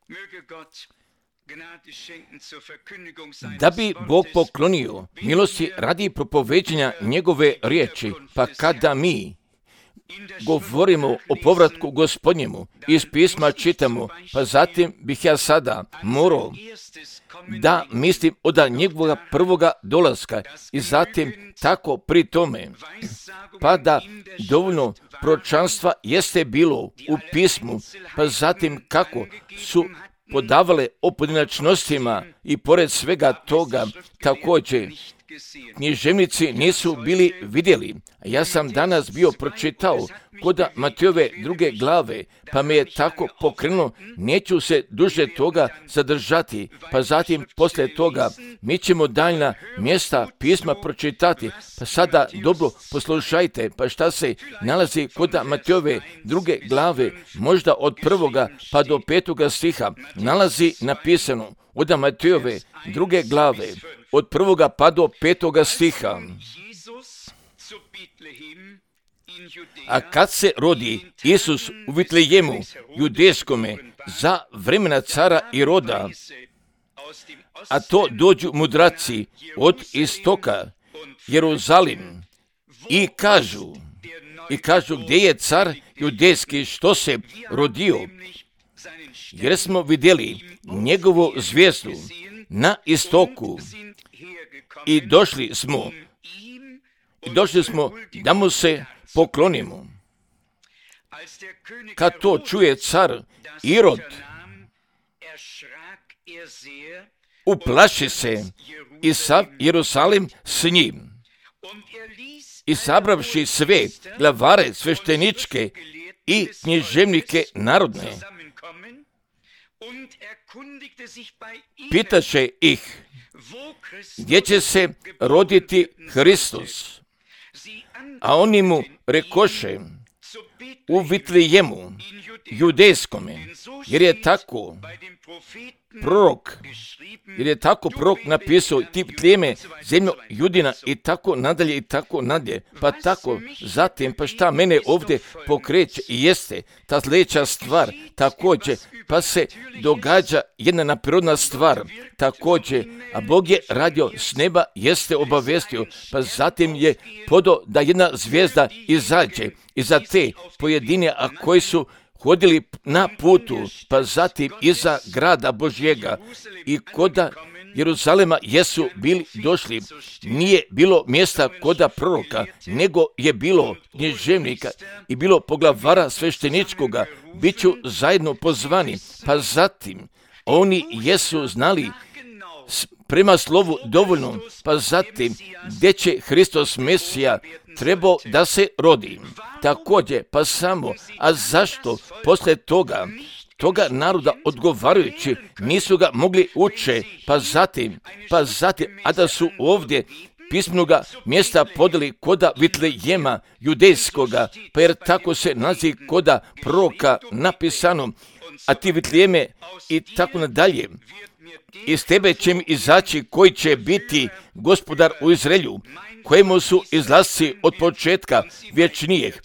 Da bi Bog poklonio milosti radi propoveđenja njegove riječi, pa kada mi govorimo o povratku Gospodnjemu, iz pisma čitamo, pa zatim bih ja sada morao da mislim od njegovoga prvoga dolaska i zatim tako pri tome, pa da dovoljno proročanstva jeste bilo u pismu, pa zatim kako su podavale o pojedinačnostima i pored svega toga također književnici nisu bili vidjeli. Ja sam danas bio pročitao kod Matejove 2. glave, pa me je tako pokrenulo, neću se duže toga zadržati, pa zatim poslije toga mi ćemo daljna mjesta pisma pročitati, pa sada dobro poslušajte, pa šta se nalazi kod Matejove 2. glave, možda od 1. pa do 5. stiha, nalazi napisano od Matejove 2. glave, od 1. pa do 5. stiha. A kad se rodi Isus u Vitlejemu, judejskome, za vremena cara Iroda, a to dođu mudraci od istoka, Jeruzalim, i kažu gdje je car judejski što se rodio, jer smo vidjeli njegovu zvijezdu na istoku i došli smo da mu se poklonimo. Kad to čuje car Irod, uplaši se i sav Jerusalim s njim. I sabravši sve glavare svešteničke i književnike narodne, pitaše ih gdje će se roditi Hristos. A oni mu rekoše u Vitlejemu, judejskome, jer je tako prorok napisao, ti Vitlejeme, zemljo Judina, i tako nadalje, pa tako zatim, pa šta mene ovdje pokreće i jeste ta sljedeća stvar, također, pa se događa jedna naprirodna stvar, također, a Bog je radio s neba, jeste obavestio, pa zatim je podao da jedna zvijezda izađe iza te pojedine, a koji su hodili na putu, pa zatim iza grada Božjega i koda Jeruzalema jesu bili došli. Nije bilo mjesta koda proroka, nego je bilo književnika i bilo poglavara svešteničkoga, bit ću zajedno pozvani, pa zatim oni jesu znali prema slovu dovoljno, pa zatim gdje će Hristos Mesija trebao da se rodi. Također, pa samo, a zašto poslije toga naroda odgovarajući nisu ga mogli uče, pa zatim, a da su ovdje pismenoga mjesta podali koda Vitlejema judejskoga, pa jer tako se nalazi koda proroka napisano, a ti Vitlejeme i tako nadalje. Iz tebe će mi izaći koji će biti gospodar u Izraelju, kojemu su izlasci od početka vječnijeg.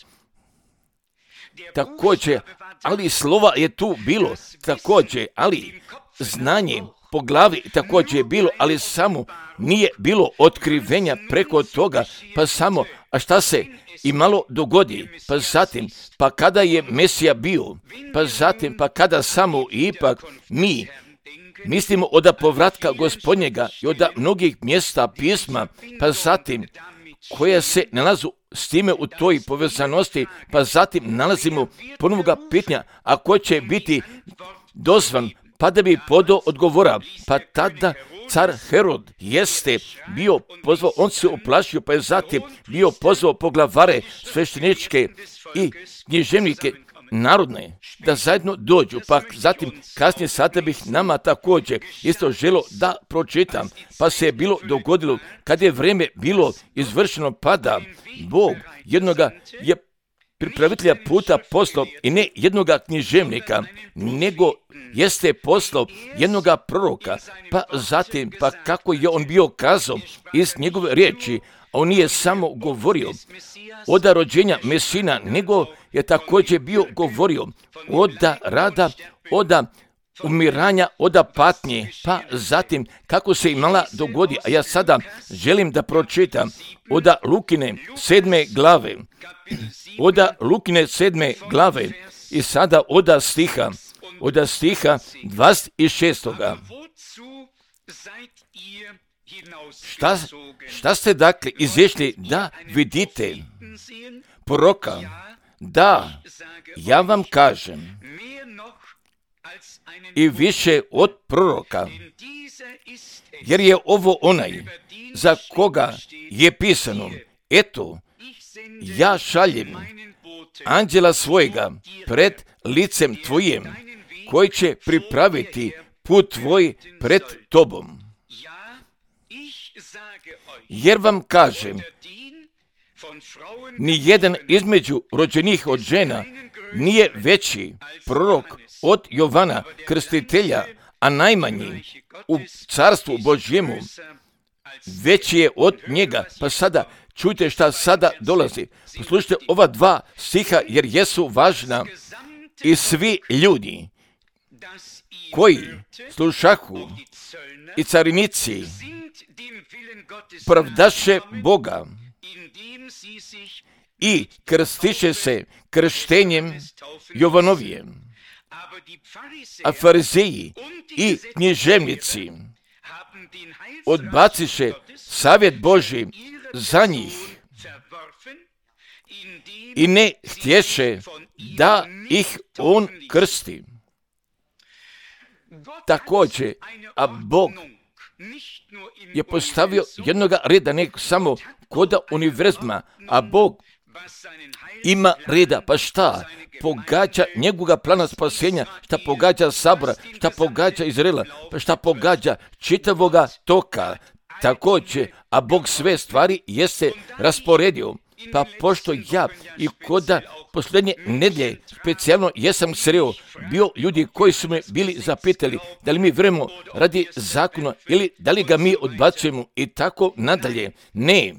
Također, ali slova je tu bilo, također, ali znanje po glavi također je bilo, ali samo nije bilo otkrivenja preko toga, pa samo, a šta se i malo dogodi, pa zatim, pa kada je Mesija bio, pa zatim, pa kada samo ipak mi mislimo od povratka Gospodnjega i od mnogih mjesta pisma, pa zatim koja se nalazu s time u toj povezanosti, pa zatim nalazimo ponovoga pitanja, a ko će biti dozvan, pa da bi podao odgovora, pa tada car Herod jeste bio pozvao, on se uplašio, pa je zatim bio pozvao poglavare svešteničke i književnike narodne da zajedno dođu, pa zatim kasnije sada bih nama također isto želo da pročitam, pa se je bilo dogodilo kad je vrijeme bilo izvršeno, pada Bog jednoga je pripravitelja puta poslao i ne jednoga književnika, nego jeste poslao jednoga proroka, pa zatim, pa kako je on bio kazao iz njegove riječi, on nije samo govorio od rođenja Mesina, nego je također bio govorio od rada, od umiranja od patnje, pa zatim kako se imala dogodi. A ja sada želim da pročitam od Lukine 7. glave, od Lukine 7. glave i sada od stiha 26. Šta ste dakle izišli da vidite proroka? Da, ja vam kažem, i više od proroka, jer je ovo onaj za koga je pisano, eto, ja šaljem anđela svojega pred licem tvojim, koji će pripraviti put tvoj pred tobom. Jer vam kažem, ni jedan između rođenih od žena nije veći prorok od Jovana Krstitelja, a najmanji u carstvu Božjemu veći je od njega. Pa sada čujte šta sada dolazi. Poslušajte ova dva stiha jer jesu važna i svi ljudi koji slušahu i carinici pravdaše Boga i krstiše se krštenjem Jovanovijem, a farizeji i književnici odbaciše savjet Božji za njih i ne htješe da ih on krsti. Također, a Bog je postavio jednoga reda, ne samo kod univerzuma, a Bog ima reda. Pa šta pogađa njegovoga plana spasenja, šta pogađa Sabora, šta pogađa Izraela, pa šta pogađa čitavoga toka. Također, a Bog sve stvari jeste rasporedio. Pa pošto ja i koda posljednje nedjelje specijalno jesam sreo, bio ljudi koji su me bili zapitali da li mi vjerujemo radi zakona ili da li ga mi odbacujemo i tako nadalje. Ne,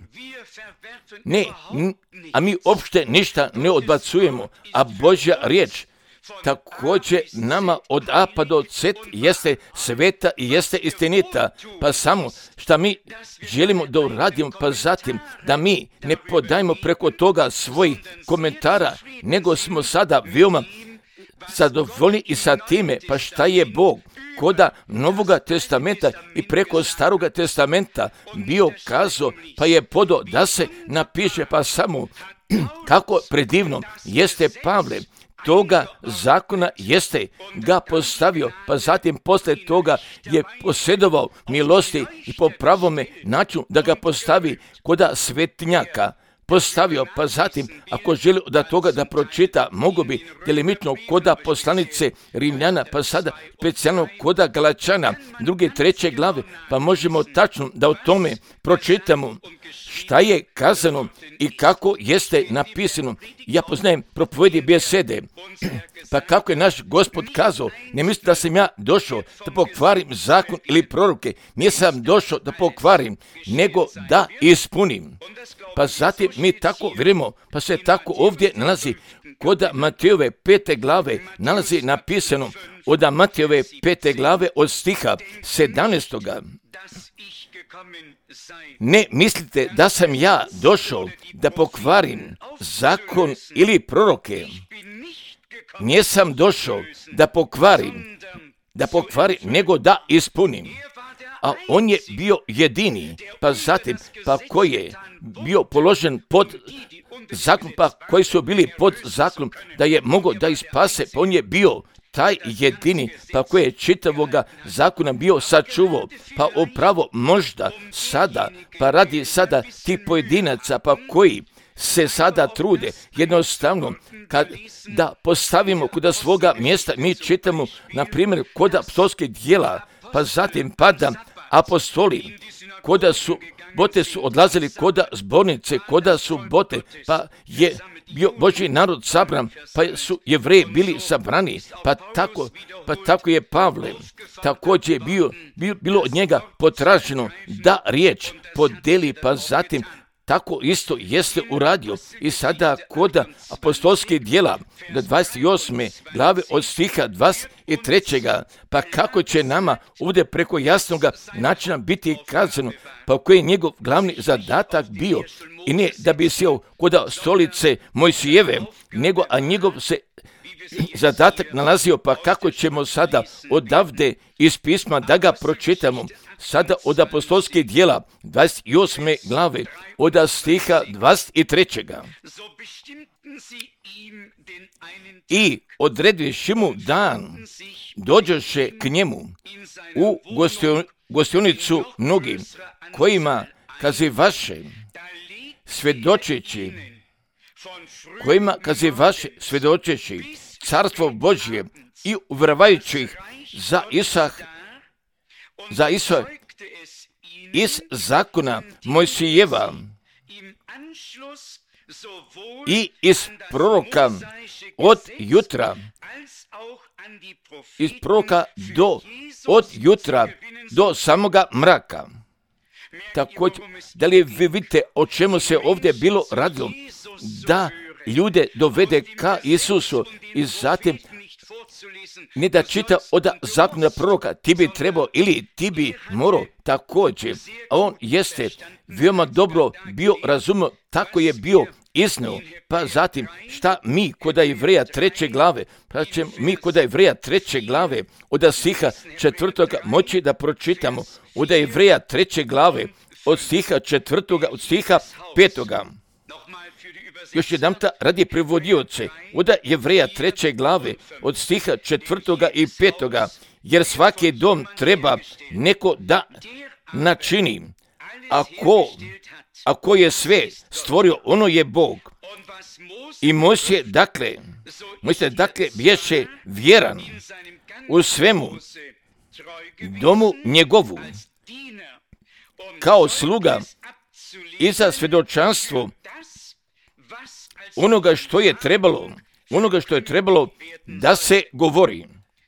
a mi uopšte ništa ne odbacujemo, a Božja riječ također nama od A pa do Z jeste sveta i jeste istinita, pa samo šta mi želimo da uradimo, pa zatim da mi ne podajemo preko toga svojih komentara, nego smo sada veoma zadovoljni i sa time, pa šta je Bog koda Novoga testamenta i preko Staroga testamenta bio kazao, pa je podo da se napiše, pa samo kako predivno jeste Pavle toga zakona jeste ga postavio, pa zatim posle toga je posjedovao milosti i po pravome načinu da ga postavi koda svetinjaka postavio, pa zatim ako želi da toga da pročita, mogu bi delimično koda poslanice Rimljana, pa sada specijalno koda Galačana, 2. 3. glave, pa možemo tačno da o tome pročitamo šta je kazano i kako jeste napisano. Ja poznajem propovedi besede, pa kako je naš Gospod kazao, ne mislim da sam ja došao da pokvarim zakon ili proroke, nisam došao da pokvarim, nego da ispunim. Pa zatim mi tako vjerujemo, pa se tako ovdje nalazi kod Matejove 5. glave, nalazi napisano od Matejove 5. glave od stiha 17. Ne mislite da sam ja došao da pokvarim zakon ili proroke. Nisam došao da pokvarim, nego da ispunim. A on je bio jedini, pa zatim, pa koji je bio položen pod zakon, pa koji su bili pod zakonom, da je mogao da ispase, pa on je bio taj jedini, pa koji je čitavoga zakona bio sačuvao, pa upravo možda sada, pa radi sada tih pojedinaca, pa koji se sada trude jednostavno kad da postavimo kod svoga mjesta, mi čitamo na primjer kod apostolskih djela, pa zatim pada apostoli, koda su bote su odlazili koda zbornice, koda su bote, pa je bio Božji narod sabran, pa su Jevreji bili sabrani, pa tako je Pavle također bilo od njega potraženo da riječ podeli, pa zatim tako isto jeste uradio i sada kod apostolskih djela do 28. glave od stiha 23. Pa kako će nama ovdje preko jasnog načina biti kazano, pa koji je njegov glavni zadatak bio, i ne da bi sjeo kod stolice Mojsijeve, nego a njegov se zadatak nalazio, pa kako ćemo sada odavde iz pisma da ga pročitamo, sada od apostolskih djela 28. glave od stiha 23. I odrediši mu dan, dođoše k njemu u gostionicu mnogim, kojima kazivaše svjedočeći carstvo Božje i uvravajući ih za Isa iz zakona Mojsijeva i iz proroka od jutra od jutra do samoga mraka. Također, da li vi vidite o čemu se ovdje bilo radilo? Da ljude dovede ka Isusu i zatim ne da čita od zakona proroka, ti bi trebao ili ti bi morao također. A on jeste veoma dobro bio razumio, tako je bio iznio. Pa zatim, šta mi kod Jevreja 3. glave, pa ćemo mi kod Jevreja 3. glave od stiha 4. moći da pročitamo, od Jevreja 3. glave od stiha 4. od stiha 5. Još jedanput radi prevodioce, od Jevreja 3. glave od stiha 4. i 5. Jer svaki dom treba neko da načini. Ako je sve stvorio, ono je Bog. I Mojsije, dakle, biješe vjeran u svemu domu njegovu, kao sluga i za svjedočanstvo onoga što je trebalo da se govori.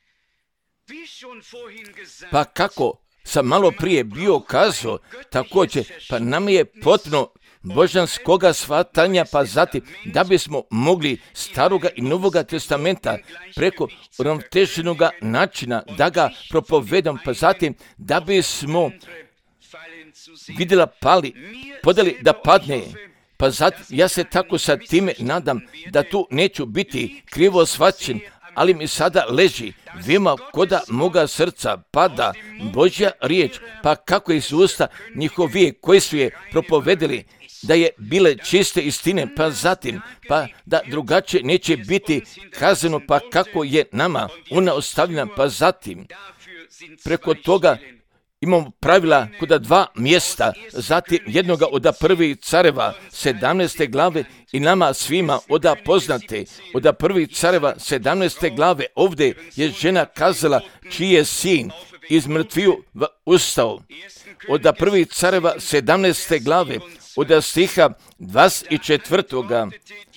Pa kako sam malo prije bio kazao, također, pa nam je potrebno božanskoga shvatanja, pa zatim da bismo mogli Staroga i Novoga testamenta preko uravnoteženoga načina da ga propovedam, pa zatim da bismo vidjela podali da padne. Pa zatim ja se tako sa time nadam da tu neću biti krivo shvaćen, ali mi sada leži veoma koda moga srca pada Božja riječ, pa kako iz usta njihovije koji su je propovedali da je bile čiste istine, pa zatim, pa da drugačije neće biti kazano, pa kako je nama ona ostavljena, pa zatim preko toga imamo pravila kod 2 mjesta, zatim jednoga od prvih careva 17. glave i nama svima oda poznate od prvih careva 17. glave. Ovdje je žena kazala čiji je sin iz mrtviju ustao. Od prvih careva 17. glave od stiha 24.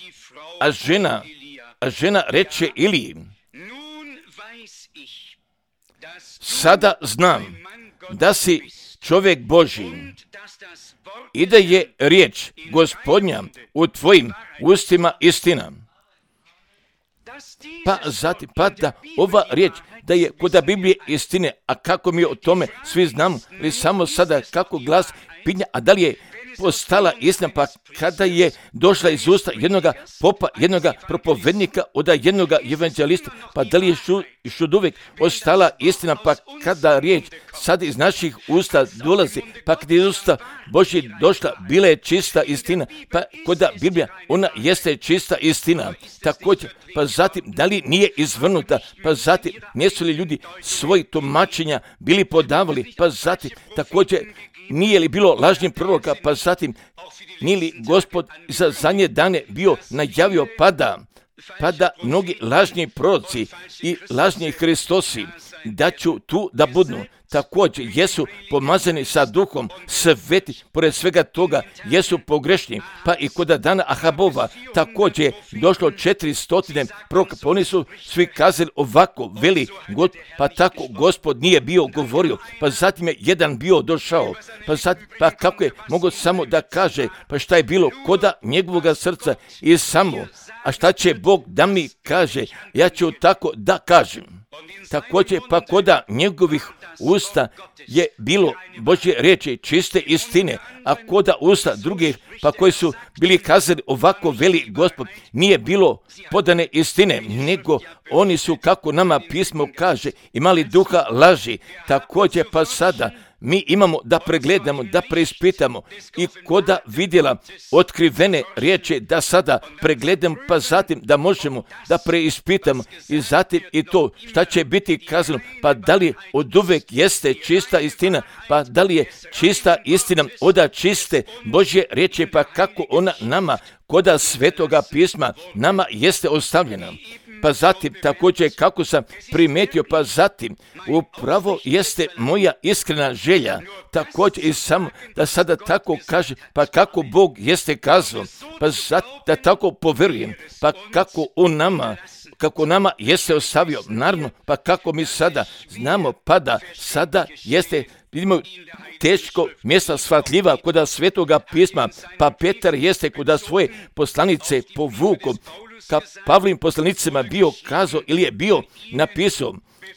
A žena reče Iliji, sada znam da si čovjek Božji i da je riječ Gospodnja u tvojim ustima istina. Pa zatim, pa da ova riječ da je kod Biblije istine, a kako mi o tome svi znamo, ali samo sada kako glas pinja, a da li je postala istina, pa kada je došla iz usta jednoga popa, jednoga propovednika, od jednoga evanđelista, pa da li je još uvijek ostala istina, pa kada riječ sad iz naših usta dolazi, pa kada iz usta Božji došla, bila je čista istina, pa kod Biblija ona jeste čista istina. Također, pa zatim, da li nije izvrnuta, pa zatim, nisu li ljudi svoji tumačenja bili podavali, pa zatim, također, nije li bilo lažnih proroka, pa zatim nije li Gospod za zadnje dane bio najavio pa da mnogi lažni proroci i lažni Hristosi da ću tu da budnu. također jesu pomazani sa Duhom Svetim, pored svega toga jesu pogrešni, pa i kod dana Ahabova također je došlo 400 proroka, pa oni su svi kazali ovako, veli God, pa tako Gospod nije bio govorio, pa zatim je jedan bio došao, pa kako je mogao samo da kaže, pa šta je bilo koda njegovoga srca i samo, a šta će Bog da mi kaže, ja ću tako da kažem. Također pa koda njegovih usta je bilo Božje riječi čiste istine, a koda usta drugih pa koji su bili kazali ovako veli Gospod, nije bilo podane istine, nego oni su, kako nama pismo kaže, imali duha laži. Također pa sada mi imamo da pregledamo, da preispitamo i koda vidjela otkrivene riječi, da sada pregledamo, pa zatim da možemo da preispitamo i zatim i to šta će biti kazano, pa da li od uvek jeste čista istina, pa da li je čista istina od čiste Božje riječi, pa kako ona nama koda Svetoga pisma nama jeste ostavljena. Pa zatim također kako sam primetio, pa zatim upravo jeste moja iskrena želja, također i samo da sada tako kaže, pa kako Bog jeste kazao, pa zatim da tako poverujem, pa kako nama jeste ostavio, naravno, pa kako mi sada znamo, pa da sada jeste, vidimo, teško mjesta shvatljiva koda Svetoga pisma, pa Petar jeste koda svoje poslanice povuko, ka Pavlovim poslanicima bio kazao ili je bio napisao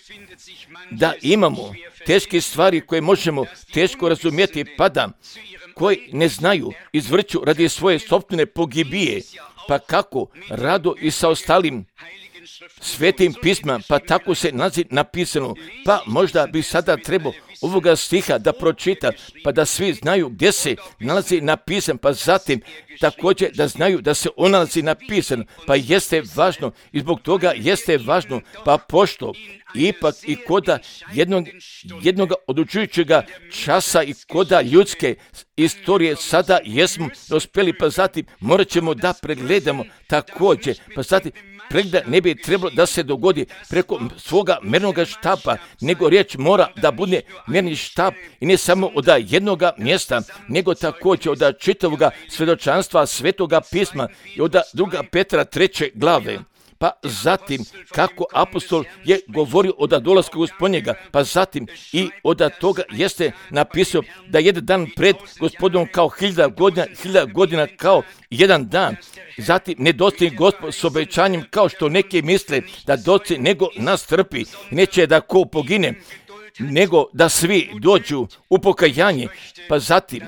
da imamo teške stvari koje možemo teško razumjeti, pa da koji ne znaju izvrću radi svoje sopstvene pogibije, pa kako rado i sa ostalim svetim pisma, pa tako se nalazi napisano, pa možda bi sada trebao ovoga stiha da pročita, pa da svi znaju gdje se nalazi napisan, pa zatim također da znaju da se on nalazi napisan, pa jeste važno i zbog toga jeste važno, pa pošto ipak i koda jednog odlučujućega časa i koda ljudske istorije sada jesmo dospjeli, pa zatim morat ćemo da pregledamo također, pa zatim pregleda ne bi trebalo da se dogodi preko svoga mjernog štapa, nego riječ mora da bude mjerni štap i ne samo od jednoga mjesta, nego također od čitavoga svjedočanstva Svetoga pisma i od 2. Petra 3. glave. Pa zatim kako apostol je govorio od dolaska Gospodnjega, pa zatim i od toga jeste napisao da jedan dan pred Gospodom kao 1000 godina kao jedan dan. Zatim ne dostigne Gospod s obećanjem kao što neki misle da dostigne, nego nas trpi. Neće da ko pogine, nego da svi dođu u pokajanje. Pa zatim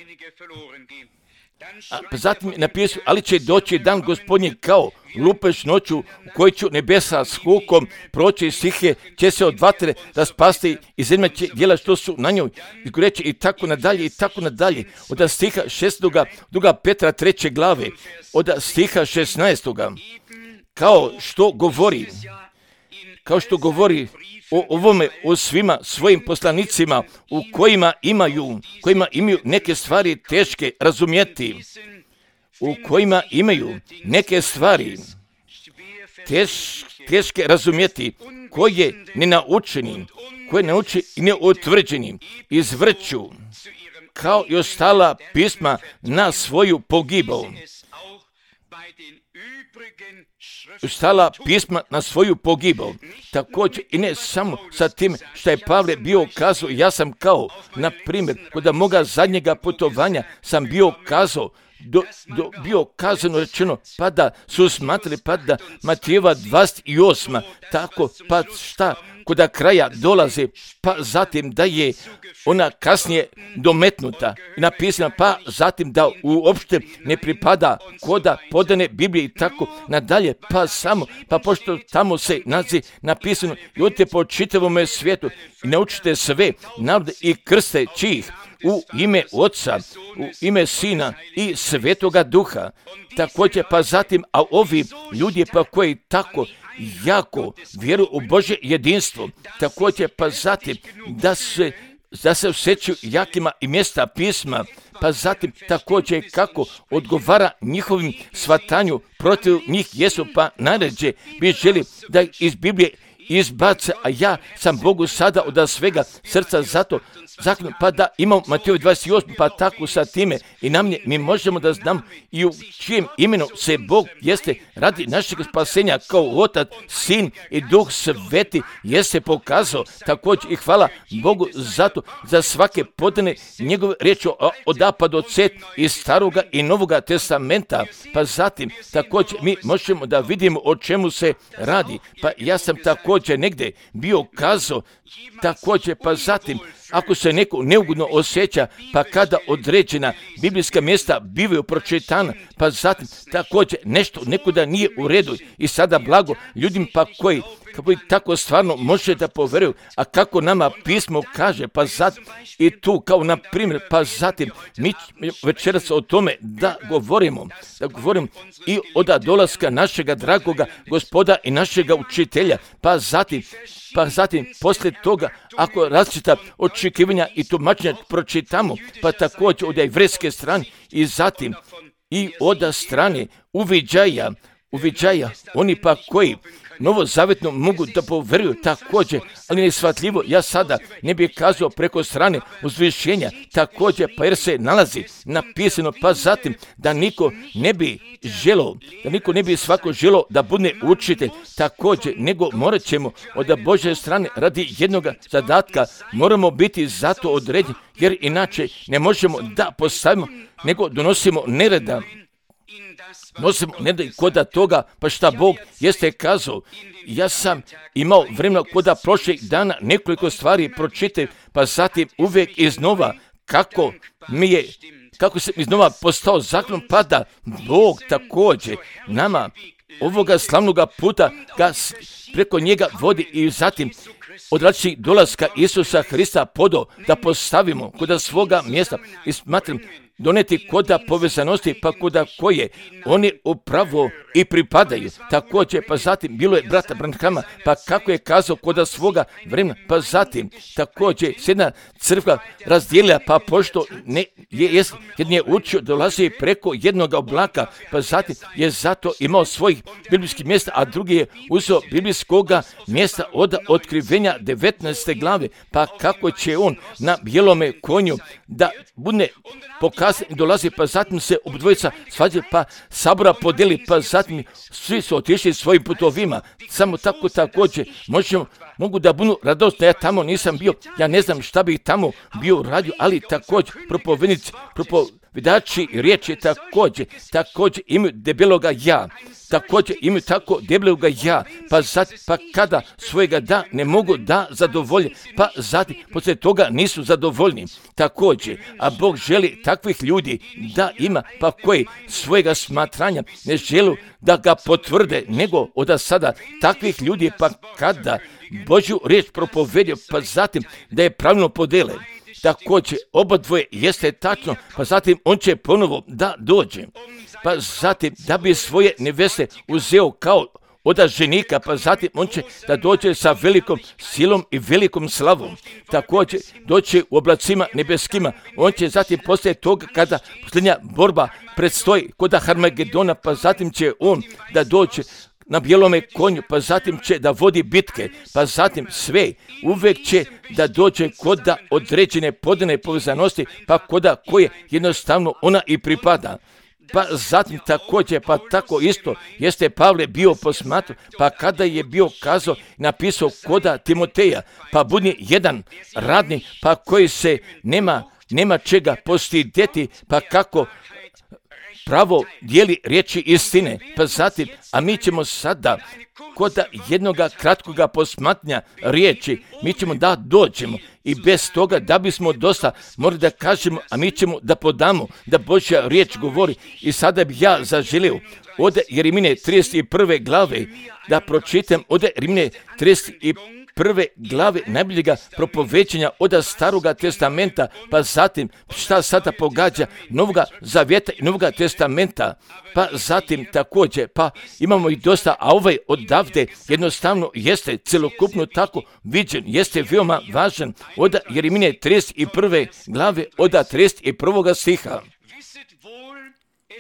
napisao, ali će doći dan Gospodnji kao lupež noću u kojoj će nebesa s hukom proći, stihe će se od vatre raspasti i zemlja će djela što su na njoj izgoreći i tako nadalje i tako nadalje. Od stiha 6. 2. Petra 3. glave, od stiha 16. kao što govori o ovome, o svima svojim poslanicima u kojima imaju neke stvari teške razumjeti, u kojima imaju neke stvari teške razumjeti, koje nenaučeni i neutvrđeni izvrću kao i ostala pisma na svoju pogibao. Stala pisma na svoju pogibao. Također i ne samo sa tim što je Pavle bio kazao, ja sam kao, na primjer, kod moga zadnjega putovanja sam bio kazao, bio kazano rečeno, pa da su smatrali, pa da Matijeva 28, tako, pa šta, kod kraja dolaze, pa zatim da je ona kasnije dometnuta i napisana, pa zatim da uopšte ne pripada koda podane Biblije i tako nadalje, pa pošto tamo se nalazi napisano i odite po čitavome svijetu i naučite sve narode i krste čih u ime Oca, u ime Sina i Svetoga Duha. Također pa zatim, a ovi ljudi pa koji tako jako vjeruju u Božje jedinstvo, također pa zatim da se osjećaju jakima i mjesta pisma, pa zatim također kako odgovara njihovim shvatanju protiv njih jesu, pa naređe bi želi da iz Biblije izbace, a ja sam Bogu sada od svega srca zato zakon, pa da imam Mateo 28, pa tako sa time i mi možemo da znamo i u čijem imenu se Bog jeste radi našeg spasenja kao Otac, Sin i Duh Sveti jeste pokazao. Također i hvala Bogu zato za svake podane njegove riječi od A pa do Z iz Staroga i Novoga testamenta. Pa zatim također mi možemo da vidimo o čemu se radi. Pa ja sam također negdje bio kazao također, pa zatim ako se neko neugodno osjeća, pa kada određena biblijska mjesta bivaju pročitana, pa zatim također nešto nekuda nije u redu i sada blago ljudima pa koji tako stvarno može da poveruju, a kako nama pismo kaže, pa zatim i tu kao na primjer, pa zatim mi večeras o tome da govorimo i od dolaska našega dragoga Gospoda i našega učitelja, pa zatim poslije toga ako različita očekivanja i tumačenja pročitamo, pa također od jevrejske strane i zatim i od strane uviđaja, oni pa koji novozavetno mogu da poveruju također, ali neshvatljivo, ja sada ne bih kazao preko strane uzvišenja, također pa jer se nalazi napisano, pa zatim da niko ne bi svako želeo da bude učitelj, također, nego morat ćemo od Božje strane radi jednog zadatka, moramo biti zato određeni, jer inače ne možemo da postavimo, nego donosimo nereda. Nosimo koda toga, pa šta Bog jeste kazao. Ja sam imao vremena koda prošlih dana nekoliko stvari pročitati, pa zatim uvijek iznova kako sam iznova postao zakon, pa da Bog također nama ovoga slavnoga puta ga preko njega vodi i zatim od različitih dolaska Isusa Hrista da postavimo kod svoga mjesta i smatram doneti koda povezanosti, pa koda koje oni upravo i pripadaju. Također, pa zatim bilo je brata Branhama, pa kako je kazao koda svoga vremena, pa zatim također se jedna crkva razdijelila, pa pošto jedan je učio dolazi preko jednog oblaka, pa zatim je zato imao svojih biblijskih mjesta, a drugi je uzeo biblijskoga mjesta od otkrivenja 19. glave, pa kako će on na bijelome konju da bude pokazan dolazi, pa zatim se obdvojica svađaju, pa sabora podeli, pa zatim svi su otišli svojim putovima. Samo tako također mogu da budu radosni, ja tamo nisam bio, ja ne znam šta bih tamo bio radio, ali također propovidači riječi također imaju debeloga ja, također imaju tako debeloga ja, pa kada svojega da ne mogu da zadovolje, pa zatim poslije toga nisu zadovoljni. Također, a Bog želi takvih ljudi da ima, pa koji svojega smatranja ne žele da ga potvrde, nego od sada takvih ljudi, pa kada Božju riječ propovedio, pa zatim da je pravilno podele. Također, oba dvoje jeste tačno, pa zatim on će ponovo da dođe. Pa zatim da bi svoje neveste uzeo kao od ženika, pa zatim on će da dođe sa velikom silom i velikom slavom. Također doće u oblacima nebeskima. On će zatim poslije toga kada posljednja borba predstoji kod Harmagedona, pa zatim će on da dođe na bijelome konju, pa zatim će da vodi bitke, pa zatim sve uvijek će da dođe kod određene podane povezanosti, pa koda koje jednostavno ona i pripada. Pa zatim također, pa tako isto jeste Pavle bio posmatrao, pa kada je bio kazao, napisao koda Timoteja, pa budi jedan radnik, pa koji se nema čega postidjeti, pa kako pravo dijeli riječi istine. Pa zatim, a mi ćemo sada kod jednoga kratkoga posmatnja riječi, mi ćemo da dođemo i bez toga da bismo dosta morali da kažemo, a mi ćemo da podamo da Božja riječ govori. I sada bi ja zaželio od Jeremije 31. glave da pročitam od Jeremije 31. glave najboljega propovećenja od Staroga testamenta, pa zatim šta sada pogađa Novoga zavjeta i Novoga testamenta, pa zatim također, pa imamo i dosta, a ovaj odavde jednostavno jeste celokupno tako viđen, jeste veoma važan od Jeremije 31. glave od 31. stiha.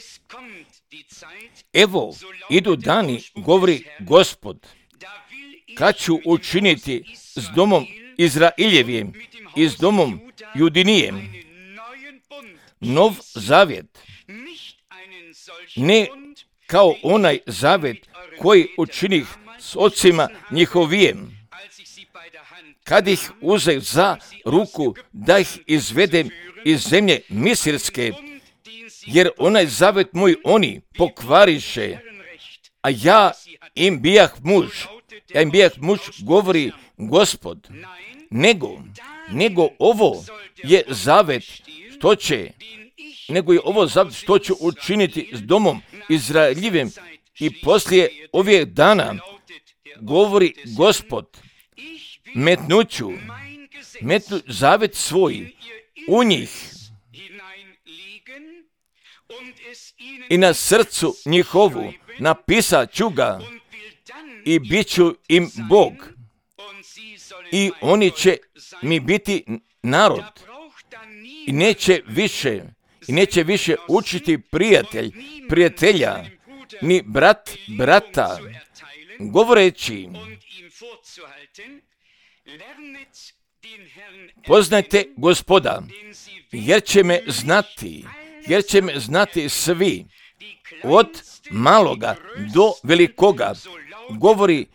Evo, idu dani, govori Gospod, kad ću učiniti s domom Izraeljevim i s domom Judinijem nov zavjet, ne kao onaj zavjet koji učinih s ocima njihovijem, kad ih uzeh za ruku da ih izvedem iz zemlje Misirske, jer onaj zavjet moj oni pokvariše, a ja im bijah muž, govori Gospod. Nego ovo je zavjet što će učiniti s domom Izraeljevim i poslije ovih dana, govori Gospod, metnuću zavjet svoj u njih i na srcu njihovu napisat ću ga i bit ću im Bog i oni će mi biti narod i neće više učiti prijatelja, ni brata, govoreći, poznajte Gospoda, jer će me znati svi, od maloga do velikoga, govori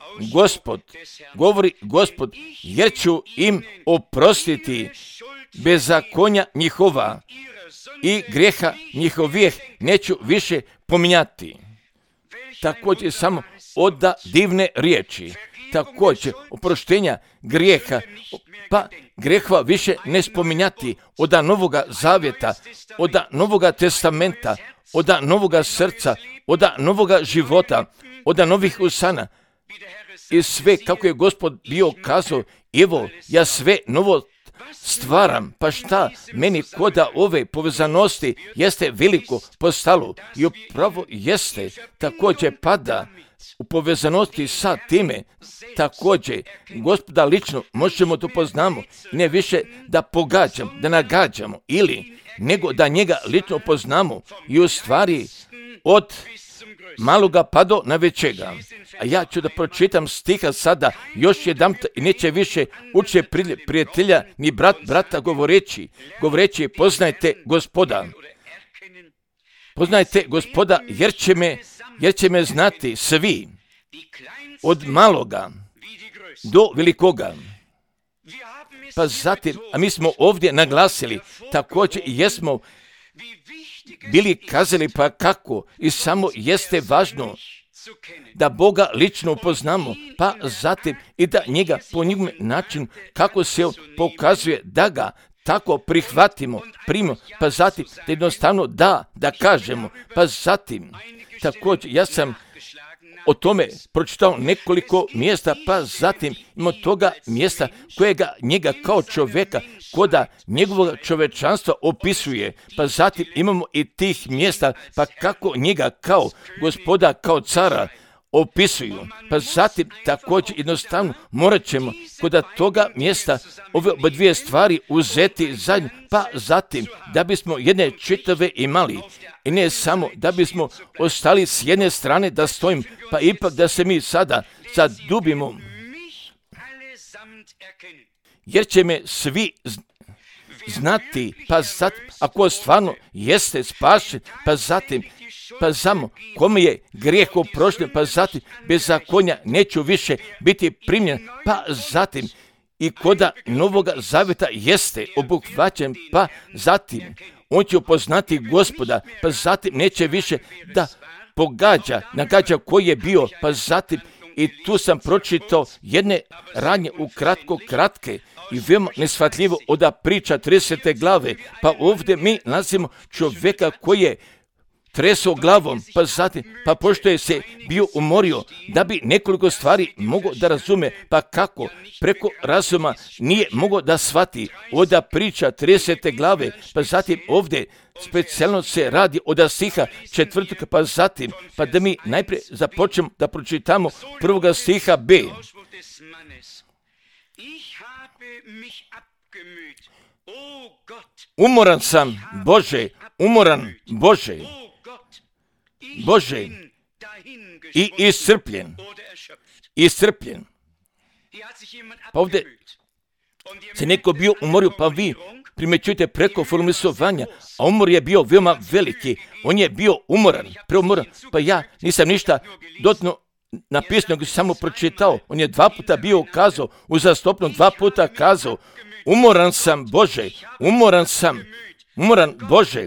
Gospod, jer ću im oprostiti bezakonja njihova i grijeha njihovih neću više pominjati. Također samo oda divne riječi, također oproštenja grijeha, pa grehova više ne spominjati, oda novoga zavjeta, oda novoga testamenta, oda novoga srca, oda novoga života, oda novih usana. I sve kako je Gospod bio kazao, evo ja sve novo stvaram, pa šta meni koda ove povezanosti jeste veliko postalo i upravo jeste, također pada u povezanosti sa time, također Gospoda lično možemo to poznamo, ne više da pogađamo, da nagađamo, nego da njega lično poznamo i u stvari od maloga pa do najvećega. A ja ću da pročitam stiha sada još jedan i neće više uče prijatelja ni brata govoreći poznajte Gospoda jer će me znati svi, od maloga do velikoga. Pa zatim, a mi smo ovdje naglasili, također i jesmo bili kazali pa kako i samo jeste važno da Boga lično upoznamo, pa zatim i da njega po njegovom načinu kako se pokazuje da ga tako prihvatimo, pa zatim da jednostavno da kažemo, pa zatim također ja sam o tome pročitao nekoliko mjesta, pa zatim imamo toga mjesta kojega njega kao čovjeka, koda njegovog čovečanstva opisuje, pa zatim imamo i tih mjesta, pa kako njega kao Gospoda, kao cara opisuju, pa zatim također jednostavno morat ćemo kod toga mjesta ove dvije stvari uzeti zajedno, pa zatim da bismo jedne čitave imali i ne samo da bismo ostali s jedne strane da stojim, pa ipak da se mi sada zadubimo, jer će me svi znati, pa zatim ako stvarno jeste spašen, pa samo kome je grijeh oprošten, pa zatim bezakonja neću više biti primljen, pa zatim i koda novoga zavjeta jeste obuhvaćen, pa zatim on će upoznati Gospoda, pa zatim neće više da nagađa koji je bio, pa zatim i tu sam pročitao jedne radnje kratke i veoma neshvatljivo oda priča 30. glave, pa ovdje mi nalazimo čovjeka koji je tresao glavom, pa zatim, pa pošto je se bio umorio, da bi nekoliko stvari mogao da razume, pa kako preko razuma nije mogao da shvati oda priča 30. glave, pa zatim ovdje specijalno se radi od stiha 4. pa zatim, pa da mi najprije započnemo da pročitamo 1. stiha B. Umoran sam, Bože, i iscrpljen. Pa ovdje se neko bio umorio, pa vi primjećujete preko formisovanja, a umor je bio veoma veliki. On je bio preumoran. Pa ja nisam ništa dodatno napisano, nego samo pročitao. On je 2 puta bio kazao, uzastopno 2 puta kazao, umoran sam Bože, umoran Bože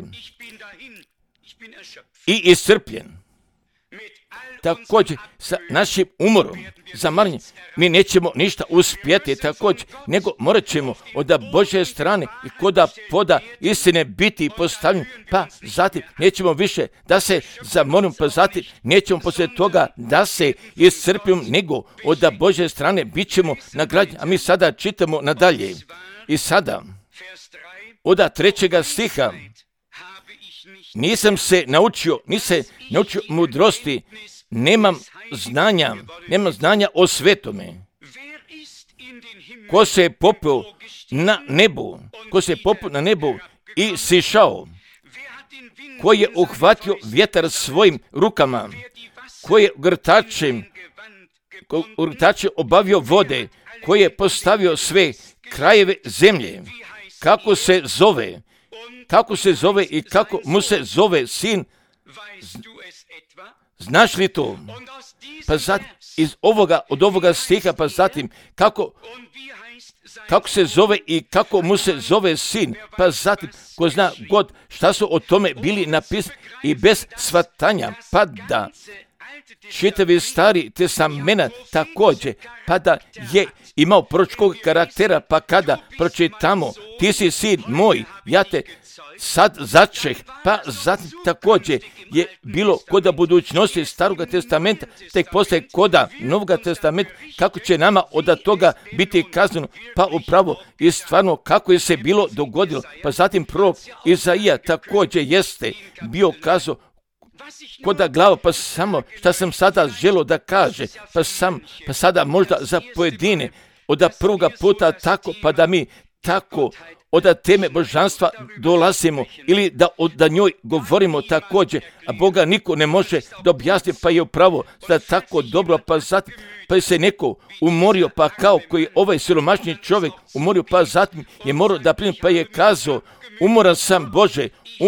i iscrpljen. Također, sa našim umorom, zamaranjem, mi nećemo ništa uspjeti također, nego morat ćemo od Božje strane i koda poda istine biti postavljeni, pa zatim nećemo više da se zamorimo, pa zatim nećemo poslije toga da se iscrpimo, nego od Božje strane bit ćemo nagrađeni. A mi sada čitamo nadalje. I sada, od 3. stiha, nisam naučio mudrosti, nemam znanja o svetome. Ko se popeo na nebu i sišao, ko je uhvatio vjetar svojim rukama, ko je grtačem obavio vode, ko je postavio sve krajeve zemlje, kako se zove i kako mu se zove sin. Znaš li to? Pa zatim, od ovoga stiha, pa zatim, kako se zove i kako mu se zove sin, pa zatim, ko zna god šta su o tome bili napisani i bez shvatanja, pa da čitavi Stari testament također, pa da je imao proročkog karaktera, pa kada pročitamo, ti si sin moj, ja te sad začeh, pa zatim također je bilo koda budućnosti Staroga testamenta, tek poslije koda Novoga testamenta, kako će nama od toga biti kazano, pa upravo i stvarno kako je se bilo dogodilo, pa zatim prorok Izaija također jeste bio kazao koda glava, pa samo šta sam sada želio da kaže, pa sada možda za pojedine od prvoga puta tako, pa da mi tako od teme božanstva dolazimo ili da njoj govorimo također, a Boga niko ne može da objasni, pa je upravo da tako dobro, pa zatim pa je se neko umorio, pa kao koji ovaj siromašni čovjek umorio, pa zatim je morao da primi, pa je kazao, umoran sam Bože,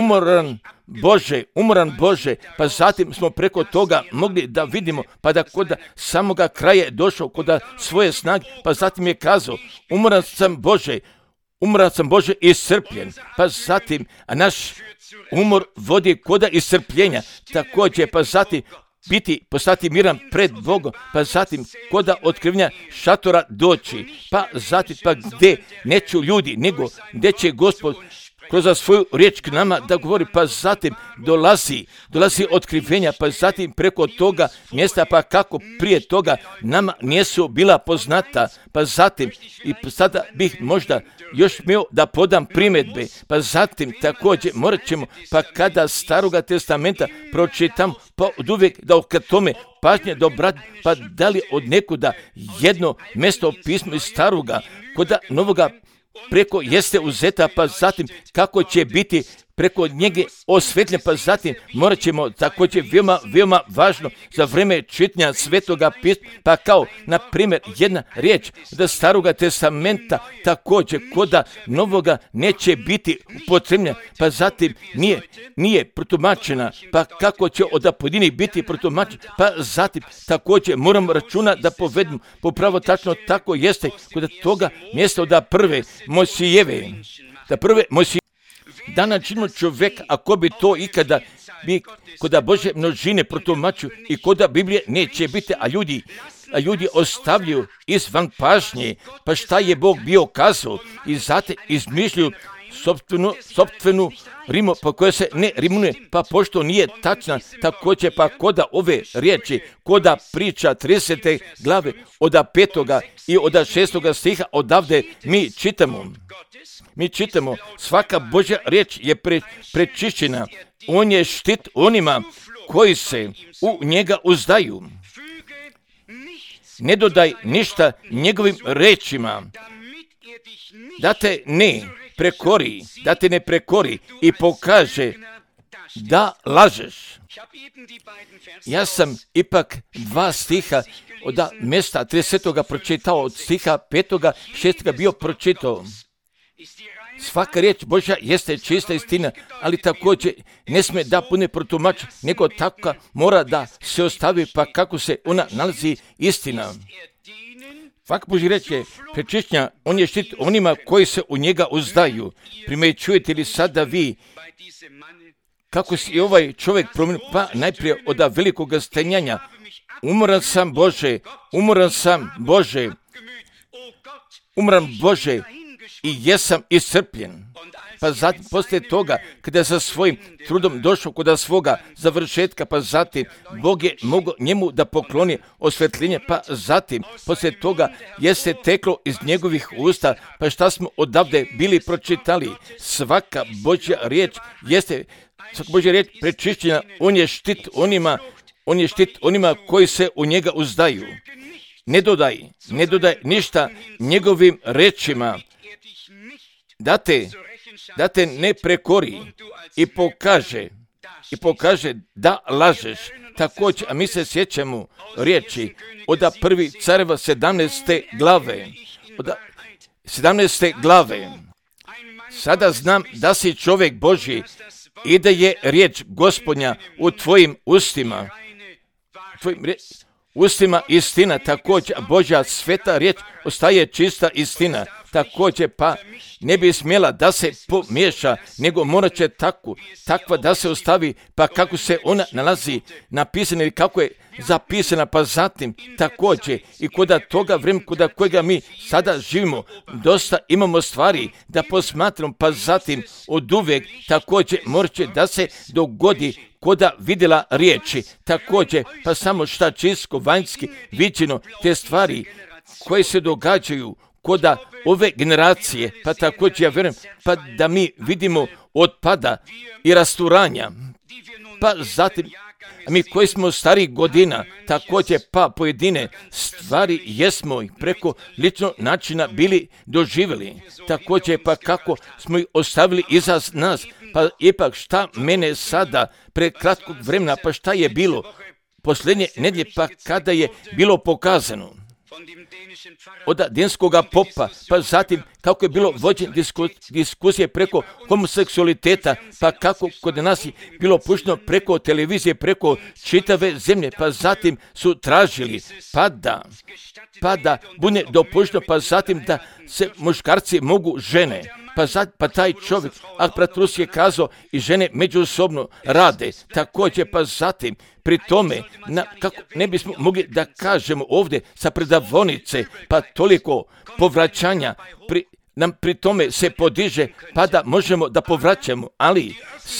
umoran Bože, pa zatim smo preko toga mogli da vidimo, pa da kod samoga kraja je došao kod svoje snage, pa zatim je kazao, umoran sam Bože iscrpljen, pa zatim, a naš umor vodi koda iscrpljenja, također, pa zatim postati miran pred Bogom, pa zatim koda otkrivenja šatora doći, pa zatim, pa gdje neću ljudi, nego gdje će Gospod kroz svoju riječ k nama da govori, pa zatim dolazi otkrivenja, pa zatim preko toga mjesta, pa kako prije toga nama nisu bila poznata, pa zatim i sada bih možda još smio da podam primjedbe, pa zatim također morat ćemo, pa kada Staroga testamenta pročitam, pa od uvijek da ka tome pažnje dobrati, pa da li od nekuda jedno mjesto pismo iz Staroga, koda Novoga preko jeste uzeta, pa zatim kako će biti preko njega osvetljen, pa zatim morat ćemo također veoma važno za vrijeme čitanja Svetoga pisma, pa kao na primjer jedna riječ da Staroga testamenta također koda Novoga neće biti upotrebljena, pa zatim nije protumačena, pa kako će od pojedinih biti protumačena, pa zatim također moramo računa da povedemo, popravo tačno tako jeste kod toga mjesta od prve Mojsijeve, Danas činimo čovjek, ako bi to ikada bi koda Bože množine protumačuju i koda Biblije neće biti, a ljudi ostavljaju izvan pažnje, pa šta je Bog bio kazao i zato izmišljaju sopstvenu rimu po kojoj se ne rimuje, pa pošto nije tačna, također pa koda ove riječi, koda priča 30. glave od 5. i od 6. stiha odavde mi čitamo, svaka Božja riječ je prečišćena, on je štit onima koji se u njega uzdaju. Ne dodaj ništa njegovim rečima, da te ne prekori i pokaže da lažeš. Ja sam ipak 2 stiha od mjesta 30. pročitao, od stiha 5. 6. bio pročitao. Svaka riječ Božja jeste čista istina, ali također ne smije da bude protumač, nego tako mora da se ostavi, pa kako se ona nalazi istina. Svaka Božja riječ je prečišćena, on je štit onima koji se u njega uzdaju. Primjećujete li sada vi kako si ovaj čovjek promijenio? Pa najprije od velikog stenjanja. Umoran sam Bože, umran Bože i jesam iscrpljen. Pa zatim poslije toga, kada je sa svojim trudom došao kod svoga završetka, pa zatim Bog je mogao njemu da pokloni osvjetljenje, pa zatim poslije toga jeste teklo iz njegovih usta, pa šta smo odavde bili pročitali. Svaka Božja riječ prečišćena, on je štit onima koji se u njega uzdaju. Ne dodaj ništa njegovim rečima, da te ne prekori i pokaže da lažeš. Također, a mi se sjećamo riječi od 1. Careva 17. glave. Sada znam da si čovjek Božji i da je riječ Gospodnja u tvojim ustima. Ustima istina, također Božja sveta riječ ostaje čista istina. Također pa ne bi smjela da se pomiješa, nego morat će takva da se ostavi, pa kako se ona nalazi napisana ili kako je zapisana, pa zatim također i kod toga vremena kod kojega mi sada živimo, dosta imamo stvari da posmatramo, pa zatim od uvijek također morat će da se dogodi koda vidjela riječi, također pa samo šta čisto vanjski viđeno te stvari koje se događaju koda ove generacije, pa također ja vjerujem, pa da mi vidimo otpada i rasturanja, pa zatim mi koji smo starih godina, također pa pojedine stvari jesmo i preko ličnog načina bili doživjeli, također pa kako smo ih ostavili iza nas, pa ipak šta mene sada pred kratkog vremena, pa šta je bilo posljednje nedjelje, pa kada je bilo pokazano od dinskoga popa, pa zatim kako je bilo vođen diskusije preko homoseksualiteta, pa kako kod nas je bilo pušteno preko televizije, preko čitave zemlje, pa zatim su tražili pa da bude dopušteno, pa zatim da se muškarci mogu žene, pa taj čovjek, Pratrus je kazao i žene međusobno rade, također pa zatim pri tome, kako ne bismo mogli da kažemo ovdje sa predavonice, pa toliko povraćanja, nam pri tome se podiže, pa da možemo da povraćamo, ali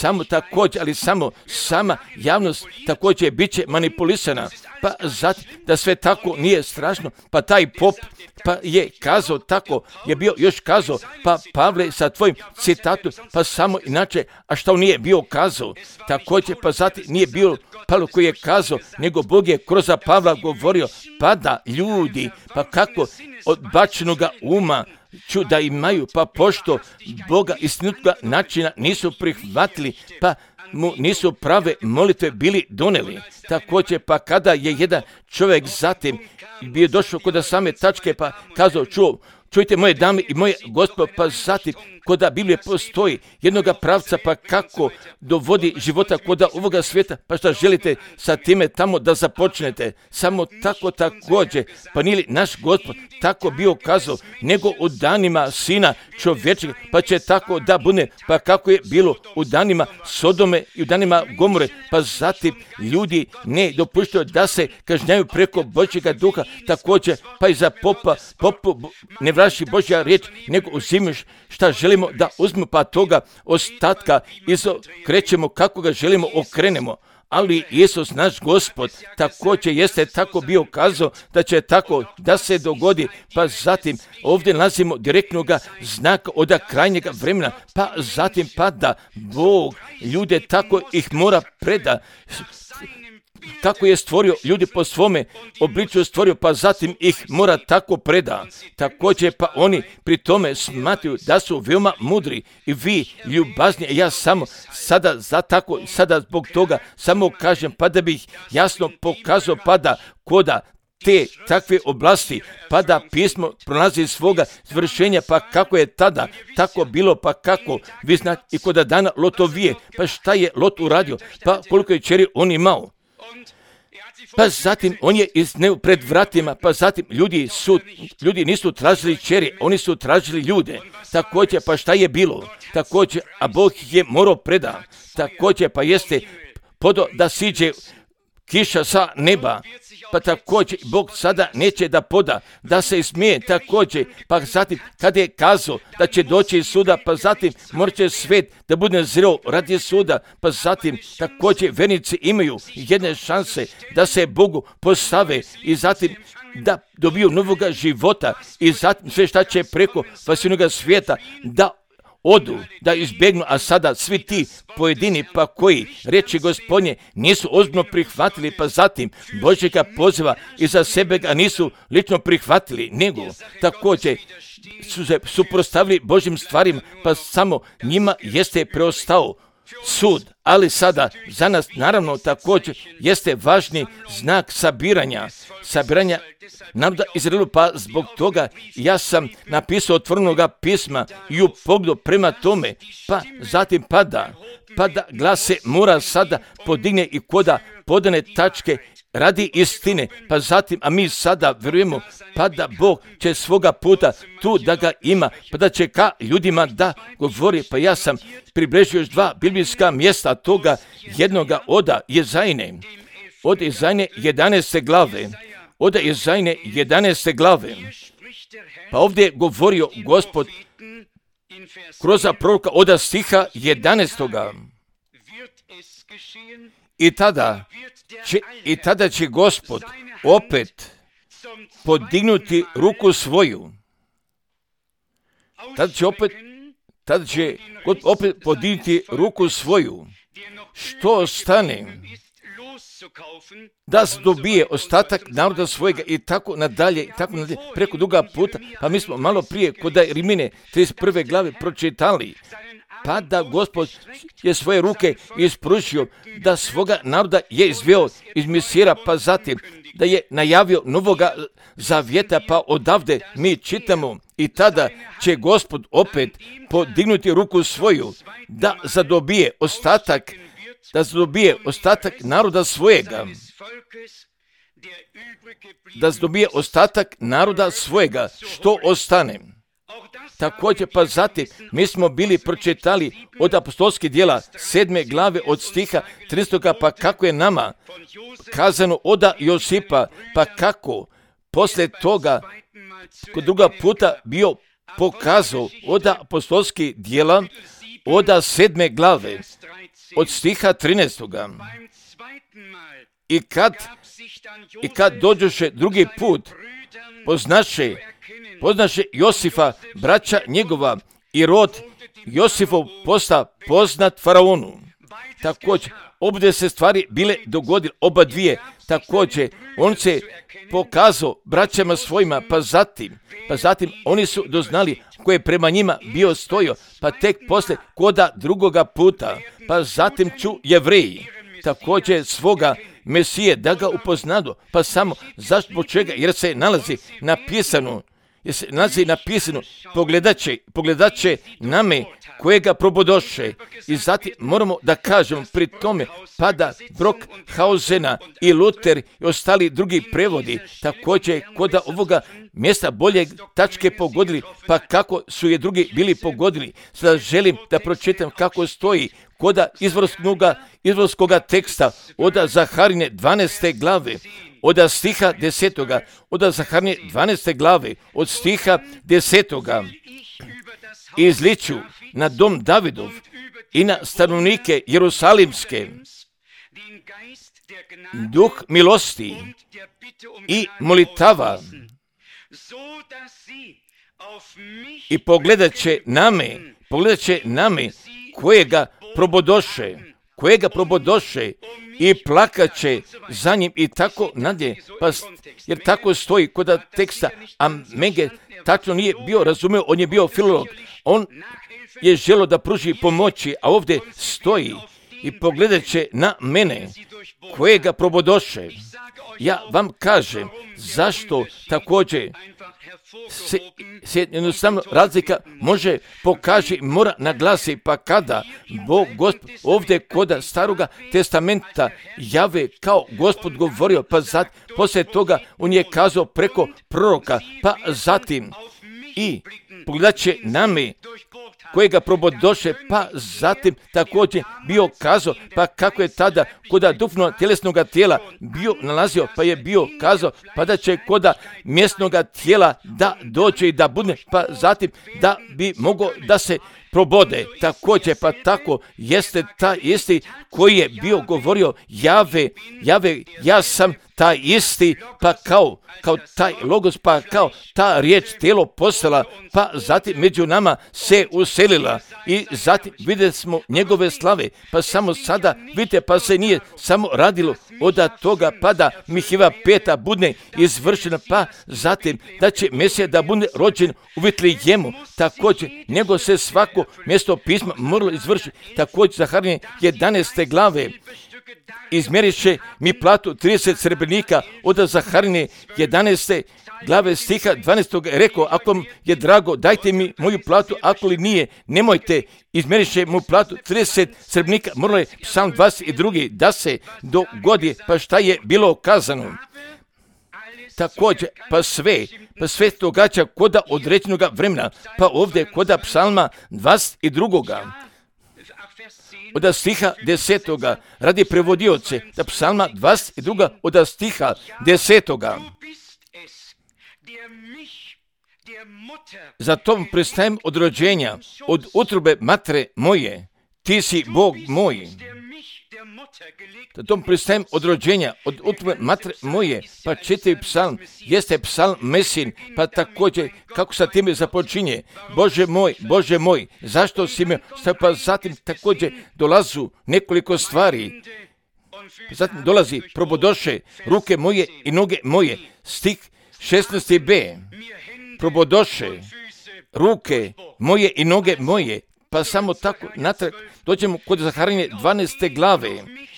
samo sama javnost također bit će manipulisana, pa zatim da sve tako nije strašno, pa taj pop pa je kazao tako, je bio još kazao, pa Pavle sa tvojim citatom, pa samo inače, a što on nije bio kazao, također pa zatim nije bio Pavle koji je kazao, nego Bog je kroz Pavla govorio, pa da ljudi, pa kako odbačenoga uma ću da imaju, pa pošto Boga istinitoga načina nisu prihvatili, pa mu nisu prave molitve bili doneli. Također pa kada je jedan čovjek zatim bio došao kod same tačke, pa kazao, čujte moje dame i moje gospodo, pa zatim kod Biblije postoji jednoga pravca, pa kako dovodi života kod ovoga svijeta, pa šta želite sa time tamo da započnete, samo tako također, pa nije li naš Gospod tako bio kazao, nego u danima Sina čovječega, pa će tako da bude, pa kako je bilo u danima Sodome i u danima Gomore, pa zatim ljudi ne dopuštaju da se kažnjaju preko Božjega duha, također pa i za popu ne vraši Božja riječ, nego uzimaš šta želimo da uzmemo, pa toga ostatka krećemo kako ga želimo okrenemo. Ali Isus naš Gospod također jeste tako bio kazao da će tako da se dogodi, pa zatim ovdje nalazimo direktnog znaka od krajnjega vremena, pa zatim pa da Bog ljude tako ih mora kako je stvorio ljudi po svome obličju stvorio, pa zatim ih mora tako preda. Također pa oni pri tome smatruju da su veoma mudri i vi ljubazni. Ja samo sada zbog toga samo kažem, pa da bih jasno pokazao, pa da koda te takve oblasti, pa da pismo pronazi svoga zvršenja, pa kako je tada tako bilo, pa kako vi znate i koda dana Lotovije, pa šta je Lot uradio, pa koliko je čeri on imao. Pa zatim on je izneo pred vratima, pa zatim ljudi nisu tražili čeri, oni su tražili ljude. Također pa šta je bilo? Također, a Bog je morao preda. Također pa jeste podo da siđe kiša sa neba, pa također Bog sada neće da poda, da se smije također, pa zatim kada je kazao da će doći iz suda, pa zatim morat će svet da bude zreo radi suda, pa zatim također vernici imaju jedne šanse da se Bogu postave i zatim da dobiju novoga života i zatim sve šta će preko vasilnoga svijeta da odu, da izbjegnu, a sada svi ti pojedini pa koji riječi Gospodnje nisu ozbiljno prihvatili, pa zatim Božjega poziva i za sebe ga nisu lično prihvatili, nego također su se suprotstavili Božjim stvarima, pa samo njima jeste preostao sud. Ali sada za nas naravno također jeste važni znak sabiranja naroda Izraelu, pa zbog toga ja sam napisao otvorenoga pisma i u pogledu prema tome, pa zatim pada glas se mora sada podigne i koda podane tačke radi istine, pa zatim, a mi sada vjerujemo, pa da Bog će svoga puta tu da ga ima, pa da će ka ljudima da govori, pa ja sam približio još 2 biblijska mjesta toga jednoga od Jezajne 11. glave, od Jezajne 11. glave, pa ovdje je govorio Gospod kroz proroka od stiha 11. I tada će Gospod opet podignuti ruku svoju. Tada će opet podignuti ruku svoju. Što ostane? Da se dobije ostatak naroda svojega i tako nadalje, preko duga puta. Pa mi smo malo prije kod Rimine 31. glave pročitali, pa da Gospod je svoje ruke ispružio, da svoga naroda je izveo iz Misira, pa zatim da je najavio novoga zavjeta, pa odavde mi čitamo i tada će Gospod opet podignuti ruku svoju, da zadobije ostatak naroda svojega. Da zadobije ostatak naroda svojega, što ostane. Također pa zatim mi smo bili pročitali od apostolskih djela 7. glave od stiha 13. pa kako je nama kazano od Josipa, pa kako poslije toga kod druga puta bio pokazao od apostolskih djela od 7. glave od stiha 13. I kad dođoše drugi put, poznaše Josifa, braća njegova, i rod Josifov posta poznat faraonu. Također, obje se stvari bile dogodile, oba dvije. Također, on se pokazao braćama svojima, pa zatim oni su doznali ko je prema njima bio stojio, pa tek posle koda drugoga puta, pa zatim ću Jevreji također svoga Mesije da ga upoznadu, pa samo zašto po čega, jer se nalazi napisano, pogledat će name kojega probodoše. I zatim moramo da kažemo pri tome, pa da Brockhausena i Luther i ostali drugi prevodi također koda ovoga mjesta bolje tačke pogodili, pa kako su je drugi bili pogodili. Sada želim da pročitam kako stoji koda izvorskoga teksta od Zaharine 12. glave, od stiha 10. od Zaharine 12. glave, od stiha 10. Izliču na dom Davidov i na stanovnike Jerusalimske duh milosti i molitava, i pogledat će name kojega probodoše, kojega probodoše i plakaće za njim i tako nadje, pa, jer tako stoji kod teksta, a Menge tačno nije bio razumio, on je bio filolog, on je želio da pruži pomoći, a ovdje stoji i pogledat će na mene kojega probodoše. Ja vam kažem zašto također se jednostavno razlika može pokaži, mora naglasi, pa kada Bog Gospod ovdje kod Staroga testamenta Jave kao Gospod govorio, pa poslije toga on je kazao preko proroka, pa zatim i pogledat će na me kojega probodoše, pa zatim također bio kazao, pa kako je tada koda duhovno tjelesnoga tijela bio nalazio, pa je bio kazao, pa da će koda mjesnoga tijela da dođe i da bude, pa zatim da bi mogao da se probode. Također, pa tako jeste taj isti koji je bio govorio Jave, ja sam taj isti, pa kao taj logos, pa kao ta riječ tijelo postala, pa zatim među nama se uselila i zatim vidjeli smo njegove slave, pa samo sada vidite, pa se nije samo radilo od toga, pa da Mihiva 5. bude izvršena, pa zatim da će Mesija da bude rođen u Vitlejemu, također nego se svako mjesto pisma moralo izvršiti, također Zaharije 11. glave izmjeriše mi platu 30 srebrnika od Zaharije 11. glave stiha 12. rekao, ako vam je drago, dajte mi moju platu, ako li nije, nemojte, izmjeriše mu platu 30 srebrnika, moralo je Psalm 22. da se dogodi, pa šta je bilo kazano. Također, pa sve događa koda određenog vremena, pa ovdje koda Psalma 22. od stiha 10. radi prevodioce, da Psalma 22. od stiha 10. Zato pristajem od rođenja, od utrobe matre moje, ti si Bog moj. Zato pristajem od rođenja, od utrobe matre moje, pa čitavi psalm, jeste psalm Mesin, pa također kako sa time započinje, Bože moj, zašto si me, pa zatim također dolazu nekoliko stvari, zatim dolazi probodoše ruke moje i noge moje, stih 16b, probodoše ruke moje i noge moje, pa samo tako natrag dođemo kod Zaharije 12. glave,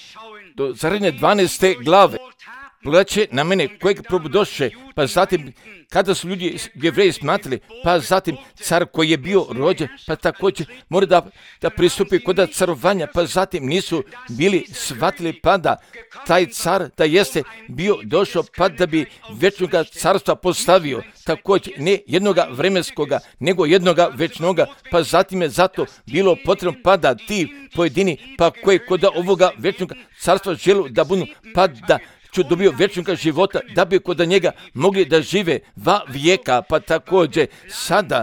do Zaharije 12. glave, pogledat na mene kojeg probodoše, pa zatim kada su ljudi Jevreji smatrali, pa zatim car koji je bio rođen, pa također mora da pristupi kod carovanja, pa zatim nisu bili shvatili, pa da taj car da jeste bio došao, pa da bi večnoga carstva postavio, također ne jednoga vremenskoga, nego jednoga večnoga, pa zatim je zato bilo potrebno, pa da ti pojedini, pa koji kod ovoga večnoga carstva želu da budu, pa da dobio vječnoga života, da bi kod njega mogli da žive va vijeka, pa također sada,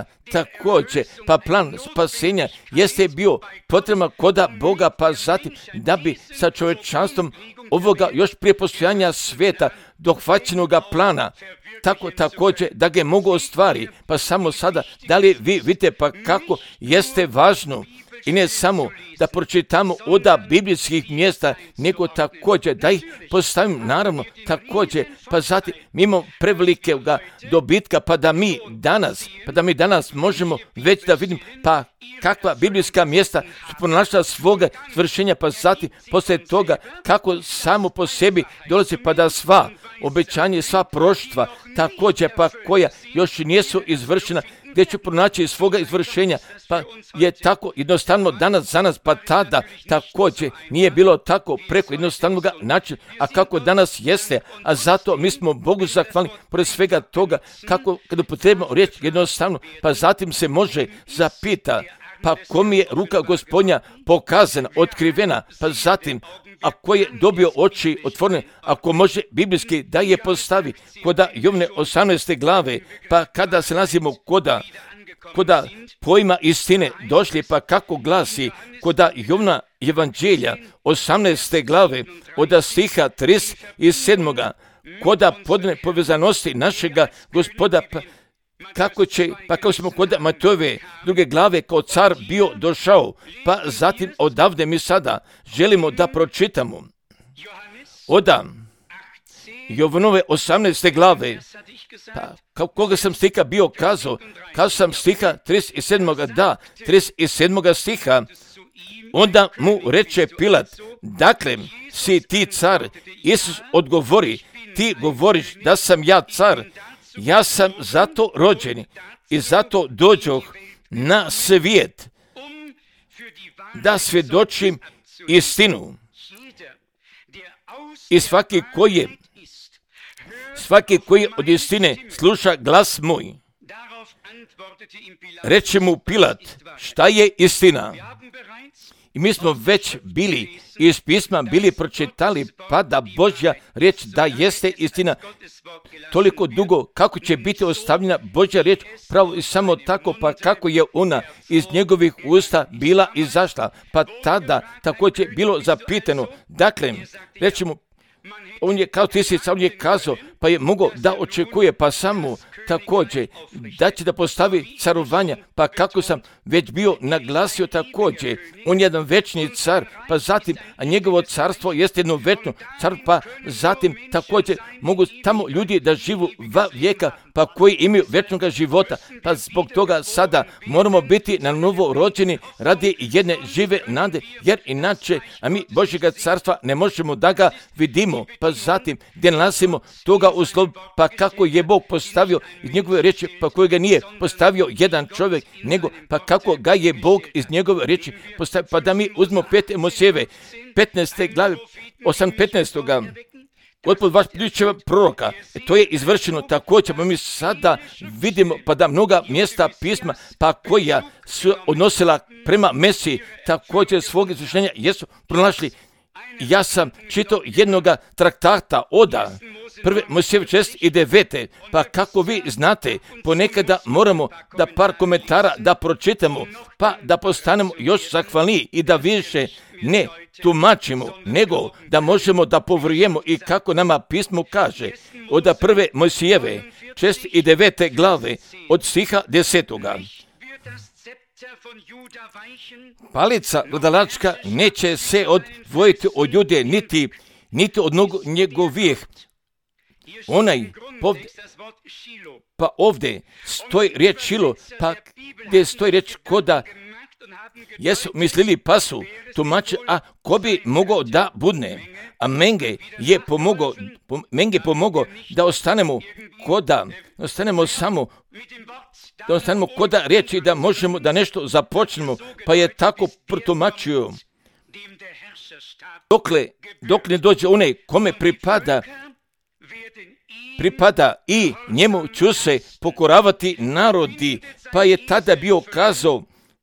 pa plan spasenja jeste bio potreban koda Boga, pa zatim da bi sa čovječanstvom ovoga još prije postojanja svijeta dohvaćenoga plana, također da ga mogu ostvari, pa samo sada, da li vi vidite pa kako jeste važno, i ne samo da pročitamo od biblijskih mjesta, nego također da ih postavimo, naravno, također, pa zatim mimo prevelikog dobitka, pa da mi danas možemo već da vidimo, pa kakva biblijska mjesta su pronašla svoga svršenja, pa zatim poslije toga kako samo po sebi dolazi, pa da sva obećanja, sva proštva, također pa koja još nisu izvršena, gdje će pronaći svoga izvršenja, pa je tako jednostavno danas za nas, pa tada također nije bilo tako preko jednostavnog načina, a kako danas jeste, a zato mi smo Bogu zahvalni pored svega toga, kako kada potrebno riječ jednostavno, pa zatim se može zapita, pa kom je ruka Gospodnja pokazana, otkrivena, pa zatim ako je dobio oči otvorene, ako može biblijski da je postavi koda Jovne 18. glave, pa kada se nalazimo koda pojma istine došli, pa kako glasi koda Jovna evanđelja 18. glave od stiha 37. koda podne povezanosti našega Gospoda, kako smo kod Matejove 2. glave kao car bio došao, pa zatim odavde mi sada želimo da pročitamo. Oda Jovanove 18. glave, pa koga sam stiha bio kazao sam stiha 37. stiha, onda mu reče Pilat, dakle si ti car? Isus odgovori, ti govoriš da sam ja car, ja sam zato rođen i zato dođoh na svijet, da svjedočim istinu. I svaki koji od istine sluša glas moj. Reče mu Pilat, šta je istina? I mi smo već bili iz pisma pročitali, pa da Božja riječ da jeste istina. Toliko dugo kako će biti ostavljena Božja riječ, pravo i samo tako, pa kako je ona iz njegovih usta bila izašla, pa tada također bilo zapitano. Dakle, rećemo, on je kao tisica, on je kazao, pa je mogao da očekuje, pa samo također da će da postavi carovanja, pa kako sam već bio naglasio također, on je jedan večni car, pa zatim, a njegovo carstvo jeste jedno večno car, pa zatim također mogu tamo ljudi da živu 2 vijeka, pa koji imaju večnog života, pa zbog toga sada moramo biti na novo rođeni radi jedne žive nade, jer inače, a mi Božjega carstva ne možemo da ga vidimo, pa zatim gdje nalazimo toga uslov, pa kako je Bog postavio iz njegove riječi, pa kojega nije postavio jedan čovjek, nego pa kako ga je Bog iz njegove riječi postavio, pa da mi uzmemo 5. Mojsijeve 15. glave 8.15. Gospod vaš priče proroka, to je izvršeno također, pa mi sada vidimo pa da mnoga mjesta pisma, pa koja su odnosila prema Mesiji, također svog izvršenja jesu pronašli. Ja sam čitao jednoga traktata Oda, 1. Mojsijeve 6 i 9. Pa kako vi znate, ponekada moramo da par komentara da pročitamo, pa da postanemo još zahvalniji i da više ne tumačimo, nego da možemo da povrujemo i kako nama pismo kaže. Od 1. Mojsijeve 6 i 9. glave od stiha 10. Palica gledalačka neće se odvojiti od Jude, niti od njegovih. Pa ovdje stoji riječ Šilo, pa gdje stoji riječ koda jesu mislili pa su tumače, a ko bi mogao da budne? A Menge je pomogao da ostanemo koda riječi, da možemo da nešto započnemo, pa je tako protumačio. Dok ne dođe onaj kome pripada i njemu ću se pokoravati narodi, pa je tada bio kazao,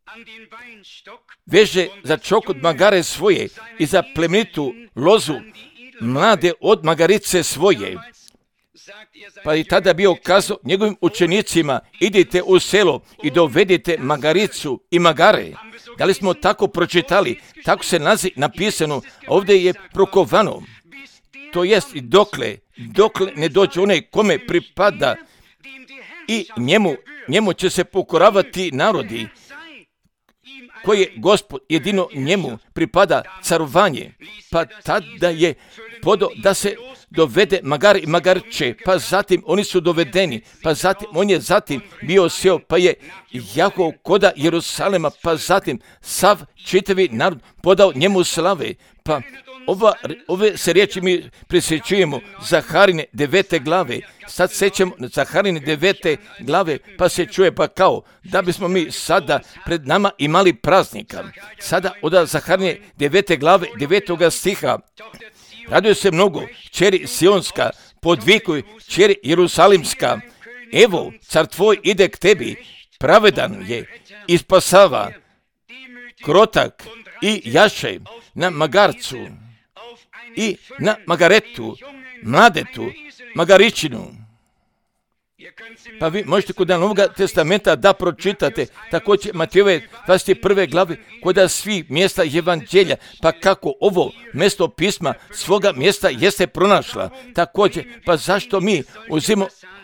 veže za čokot magare svoje i za plemenitu lozu mlade od magarice svoje. Pa i tada bio kazao njegovim učenicima, idite u selo i dovedite magaricu i magare. Da li smo tako pročitali? Tako se nalazi napisano, ovdje je prokovano. To jest i dokle ne dođe onaj kome pripada i njemu će se pokoravati narodi, koje Gospod jedino njemu pripada carovanje, pa tada je podao da se dovede magare i magarče, pa zatim oni su dovedeni, pa zatim on je bio seo, pa je jahao koda Jerusalema, pa zatim sav čitavi narod podao njemu slave, pa ove se riječi mi prisjećujemo Zaharine 9. glave, sad sećamo Zaharine 9. glave, pa se čuje pa kao da bismo mi sada pred nama imali praznika. Sada od Zaharine 9. glave 9. stiha, raduje se mnogo, kćeri Sionska, podvikuj, kćeri Jerusalimska, evo, car tvoj ide k tebi, pravedan je i spasava, krotak i jaše na magarcu i na magaretu, mladetu, magaričinu. Pa vi možete kod Novog testamenta da pročitate također Matejove 21. glavi kod svi mjesta evanđelja, pa kako ovo mjesto pisma svoga mjesta jeste pronašla. Također, pa zašto mi uzimo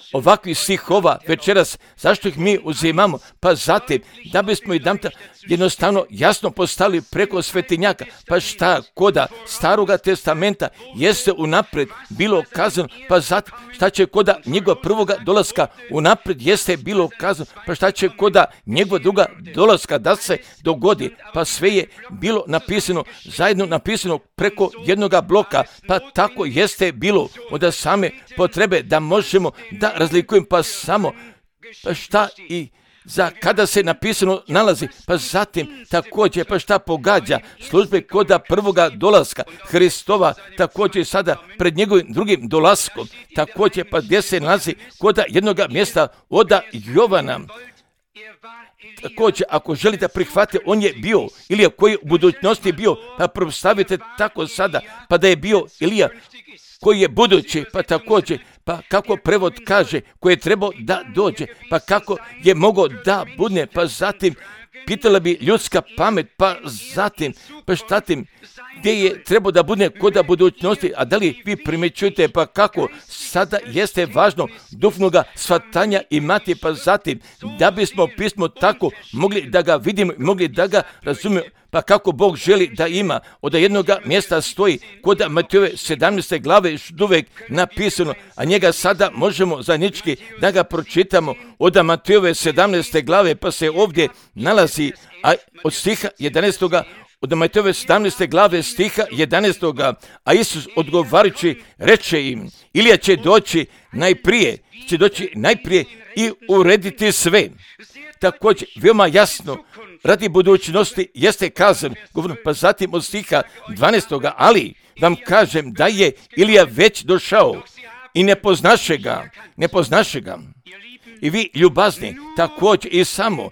ovakvih stihova večeras. Zašto ih mi uzimamo? Pa zatim, da bismo i damta jednostavno jasno postavili preko svetinjaka. Pa šta koda Staroga testamenta jeste unaprijed bilo kazano, pa zatim šta će koda njegova prvoga dolaska unaprijed jeste bilo kazano, pa šta će koda njegova druga dolaska da se dogodi, pa sve je bilo napisano, zajedno napisano preko jednoga bloka, pa tako jeste bilo od same potrebe da možemo da razlikujemo, pa samo pa šta i za kada se napisano nalazi, pa zatim također pa šta pogađa službe koda prvoga dolaska Hristova, također sada pred njegovim drugim dolaskom, također pa gdje se nalazi koda jednoga mjesta oda Jovana. Također, ako želite prihvatiti, on je bio Ilija koji je u budućnosti bio, pa predstavite tako sada, pa da je bio Ilija koji je budući, pa također, pa kako prevod kaže, koji je trebao da dođe, pa kako je mogao da budne, pa zatim pitala bi ljudska pamet, pa zatim, pa šta tim, gdje je trebao da budne koda budućnosti, a da li vi primjećujete, pa kako sada jeste važno duhovnoga shvatanja imati, pa zatim, da bismo pismo tako mogli da ga vidimo, mogli da ga razumijemo, pa kako Bog želi da ima. Od jednoga mjesta stoji kod Matejove 17. glave uvijek napisano, a njega sada možemo zajednički da ga pročitamo od Matejove 17. glave, pa se ovdje nalazi a od stiha 11. Od Matejove 17. glave stiha 11. A Isus odgovarajući reče im, Ilija će doći najprije i urediti sve. Također, veoma jasno, radi budućnosti jeste kazan, pa zatim od stiha 12. Ali vam kažem da je Ilija već došao i ne poznaše ga. I vi ljubazni, također i samo,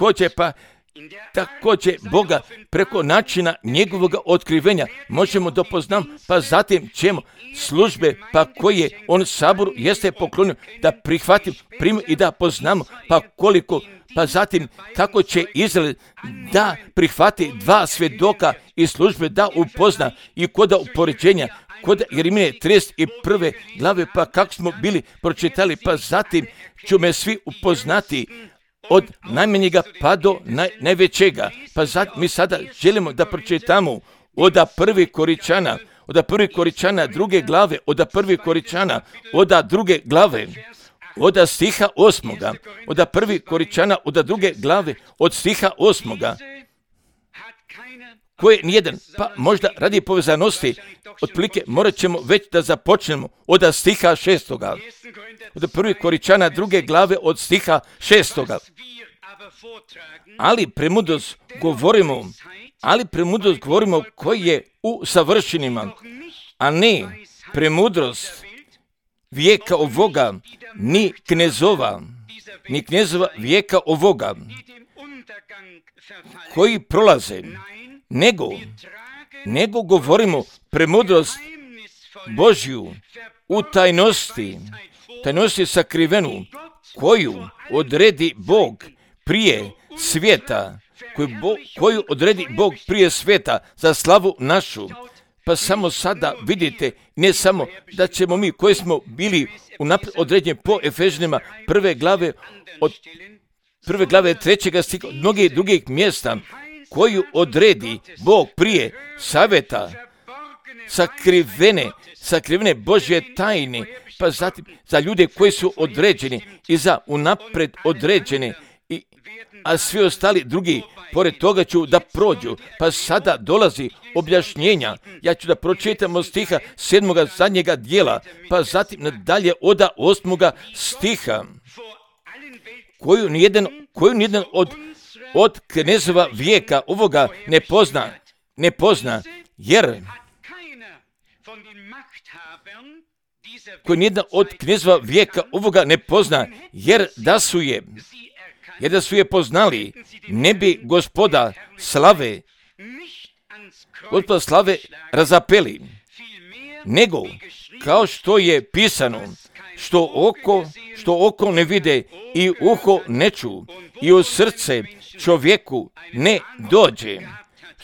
također Boga preko načina njegovog otkrivenja možemo da poznamo, pa zatim ćemo službe pa koje on saboru jeste poklonio da prihvatim, primimo i da poznamo, pa koliko, pa zatim kako će Izrael da prihvati dva svjedoka i službe da upozna i koda upoređenja, kod Jeremije 31. glave, pa kako smo bili pročitali, pa zatim ću me svi upoznati od najmanjega pa do najvećega. Pa mi sada želimo da pročitamo od prvi Koričana druge glave, od stiha 8. Od prvi Koričana od druge glave, od stiha 8. Koje nijedan, pa možda radi povezanosti, otprilike morat ćemo već da započnemo od stiha 6. Od prvi Koričana druge glave od stiha 6. Ali premudrost govorimo koji je u savršenima, a ne premudrost vijeka ovoga, ni knezova vijeka ovoga, koji prolaze, nego govorimo premudrost Božju u tajnosti sakrivenu, koju odredi Bog prije svijeta, koju odredi Bog prije svijeta za slavu našu. Pa samo sada vidite, ne samo da ćemo mi koji smo bili unaprijed određeni po Efežanima prve glave 3. stiha, od mnogih drugih mjesta, koju odredi Bog prije savjeta sakrivene Božje tajne, pa zatim za ljude koji su određeni i za unaprijed određene, a svi ostali drugi pored toga ću da prođu. Pa sada dolazi objašnjenja. Ja ću da pročitam od stiha 7. zadnjega dijela, pa zatim nadalje od 8. stiha, koju nijedan od knezova vijeka ovoga ne pozna, jer koji nijedan od knezova vijeka ovoga ne pozna, jer da su je poznali, ne bi gospoda slave razapeli, nego kao što je pisano, što oko ne vide i uho ne ču i u srce čovjeku ne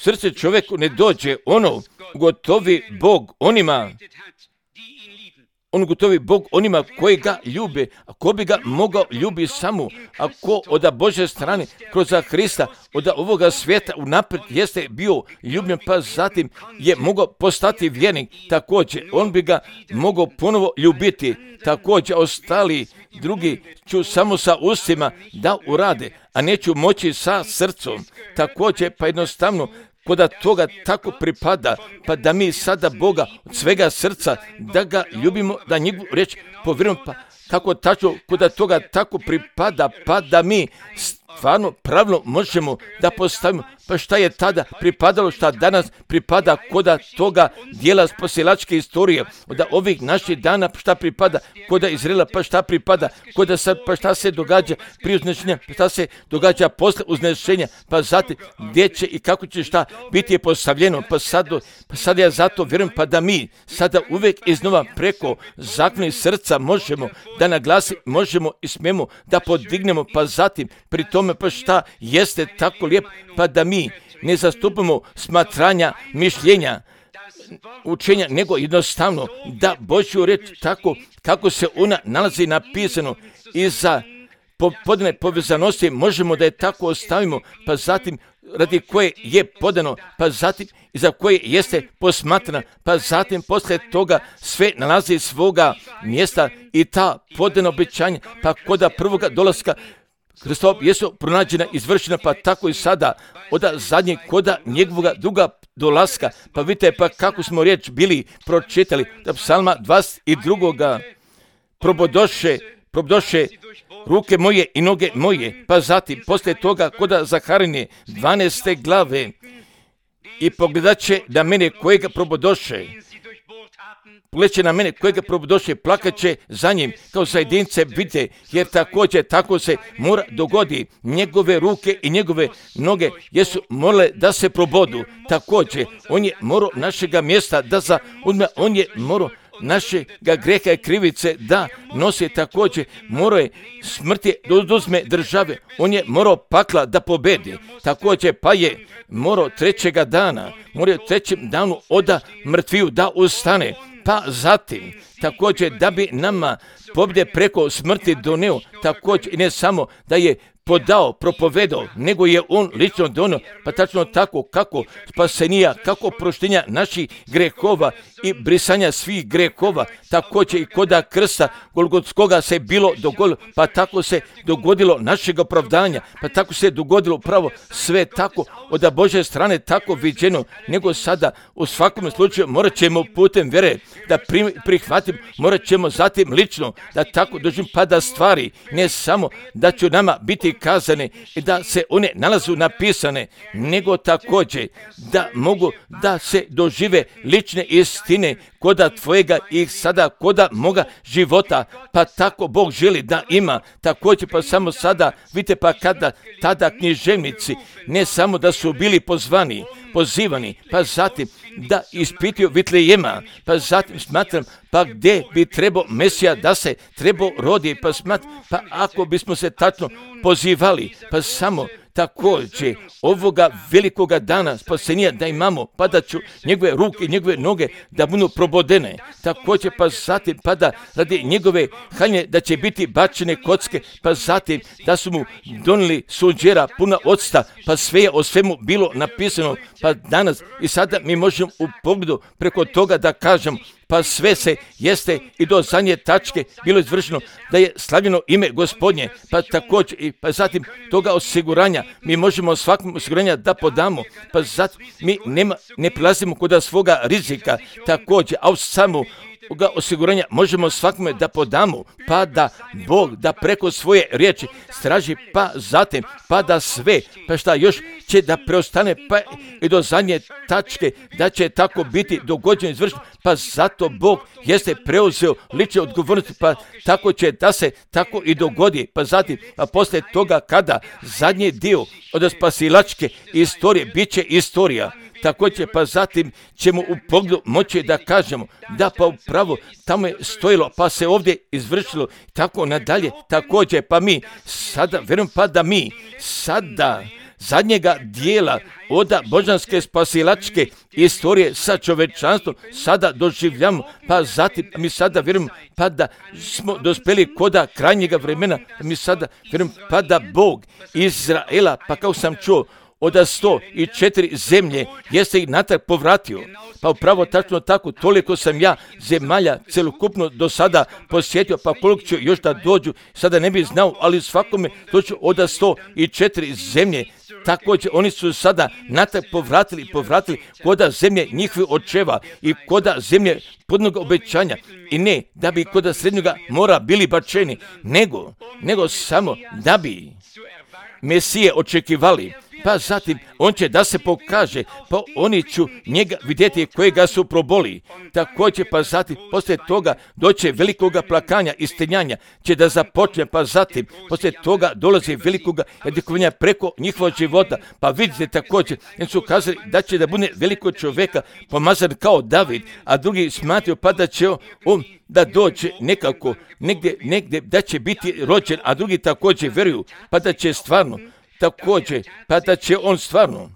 dođe ono gotovi Bog on gotovi Bog onima koji ga ljube, a ko bi ga mogao ljubi samo, a ko od Božje strane kroz Hrista, od ovoga svijeta unaprijed jeste bio ljubljen, pa zatim je mogao postati vjernik, također on bi ga mogao ponovo ljubiti, također ostali drugi ću samo sa ustima da urade, a neću moći sa srcom, također pa jednostavno koda toga tako pripada, pa da mi sada Boga od svega srca, da ga ljubimo, da njegovu riječ povjerujemo, pa kako tačno koda toga tako pripada, pa da mi stvarno pravilno možemo da postavimo, pa šta je tada pripadalo, šta danas pripada koda toga dijela spasilačke istorije, od ovih naših dana šta pripada, koda Izraela, pa šta pripada, koda sad, pa šta se događa prije uznešenja, pa šta se događa posle uznešenja, pa zatim gdje će i kako će šta biti postavljeno, pa sad ja zato vjerujem, pa da mi sada uvijek iznova preko zakona srca možemo da naglasi, možemo i smijemo da podignemo, pa zatim pri tome pa šta jeste tako lijep, pa da mi ne zastupamo smatranja, mišljenja, učenja, nego jednostavno da Božju riječ tako kako se ona nalazi napisano i za podane povezanosti možemo da je tako ostavimo, pa zatim radi koje je podano, pa zatim i za koje jeste posmatrana, pa zatim poslije toga sve nalazi svoga mjesta i ta podana obećanja, pa koda prvoga dolaska Hristova jesu pronađena, izvršena, pa tako i sada, od zadnjeg koda njegovoga druga dolaska, pa vidite pa kako smo riječ bili pročitali, da psalma 22. probodoše ruke moje i noge moje, pa zatim poslije toga koda Zaharinje 12. glave i pogledat će na mene kojega probodoše, pogledat na mene kojega probodoše, plakat će za njim kao za jedince bite, jer također tako se mora dogodi. Njegove ruke i njegove noge jesu morale da se probodu. Također, on je morao našega mjesta da zauzme, on je morao našega greha i krivice da nosi, također morao je smrti da oduzme države, on je morao pakla da pobedi, također pa je morao trećega dana, morao trećem danu oda mrtviju da ustane, pa zatim također da bi nama pobjede preko smrti doneo, također i ne samo da je podao, propovedao, nego je on lično donio, pa tačno tako kako spasenija, kako proštenja naših grehova i brisanja svih grehova, također i koda krsta Golgotskoga se bilo dogodilo, pa tako se dogodilo našeg opravdanja, pa tako se dogodilo pravo sve tako od Božje strane tako viđeno, nego sada u svakom slučaju morat ćemo putem vjere da prihvatimo, morat ćemo zatim lično da tako dođemo, pa da stvari ne samo da će nama biti kazane i da se one nalazu napisane, nego također da mogu da se dožive lične istine koda tvojega i sada koda moga života, pa tako Bog želi da ima, također pa samo sada, vidite pa kada tada književnici ne samo da su bili pozivani, pa zatim da ispituju Vitlejema, pa zatim smatram, pa gdje bi trebao Mesija da se trebao rodi, pa smatram, pa ako bismo se tačno pozivali, pa samo također ovoga velikoga dana spasenija da imamo, pa da ću njegove ruke i njegove noge da budu probodene, također pa zatim pa da radi njegove haljne da će biti bačene kocke, pa zatim da su mu donijeli sunđera puna octa, pa sve je o svemu bilo napisano, pa danas i sada mi možemo u pogledu preko toga da kažemo, pa sve se jeste i do zadnje tačke bilo izvršeno da je slavljeno ime Gospodnje, pa također i pa zatim toga osiguranja mi možemo svakom osiguranja da podamo, pa zatim mi ne prilazimo kod svoga rizika, također, a u samo osiguranja možemo svakome da podamo, pa da Bog da preko svoje riječi straži, pa zatim pa da sve, pa šta još će da preostane, pa i do zadnje tačke da će tako biti dogođeno izvršeno, pa zato Bog jeste preuzeo lične odgovornosti, pa tako će da se tako i dogodi, pa zatim pa poslije toga kada zadnji dio od spasilačke istorije bit će istorija, također pa zatim ćemo u pogledu moći da kažemo da pa upravo tamo je stojilo, pa se ovdje izvršilo, tako nadalje, također pa mi sada, vjerujem pa da mi sada zadnjega dijela oda božanske spasilačke istorije sa čovečanstvom sada doživljamo, pa zatim mi sada vjerujemo pa da smo dospjeli koda krajnjega vremena, mi sada vjerujemo pa da Bog Izraela, pa kao sam čuo, od 104 zemlje jeste ih natrag povratio. Pa upravo tačno tako, toliko sam ja zemalja celokupno do sada posjetio, pa koliko ću još da dođu, sada ne bi znao, ali svakome doću od 104 zemlje. Također oni su sada natrag povratili koda zemlje njihovih očeva i koda zemlje putnog obećanja. I ne da bi koda srednjoga mora bili bačeni, nego samo da bi Mesije očekivali. Pa zatim on će da se pokaže, pa oni ću njega vidjeti kojega su proboli. Također pa zatim poslije toga doće velikoga plakanja i stenjanja će da započne, pa zatim poslije toga dolazi velikoga edikovanja preko njihova života. Pa vidite također, jer su kazali da će da bude veliko čovjeka pomazan kao David, a drugi smatraju pa da će on da dođe nekako negdje da će biti rođen, a drugi također vjeruju pa da će stvarno također, pa da će on stvarno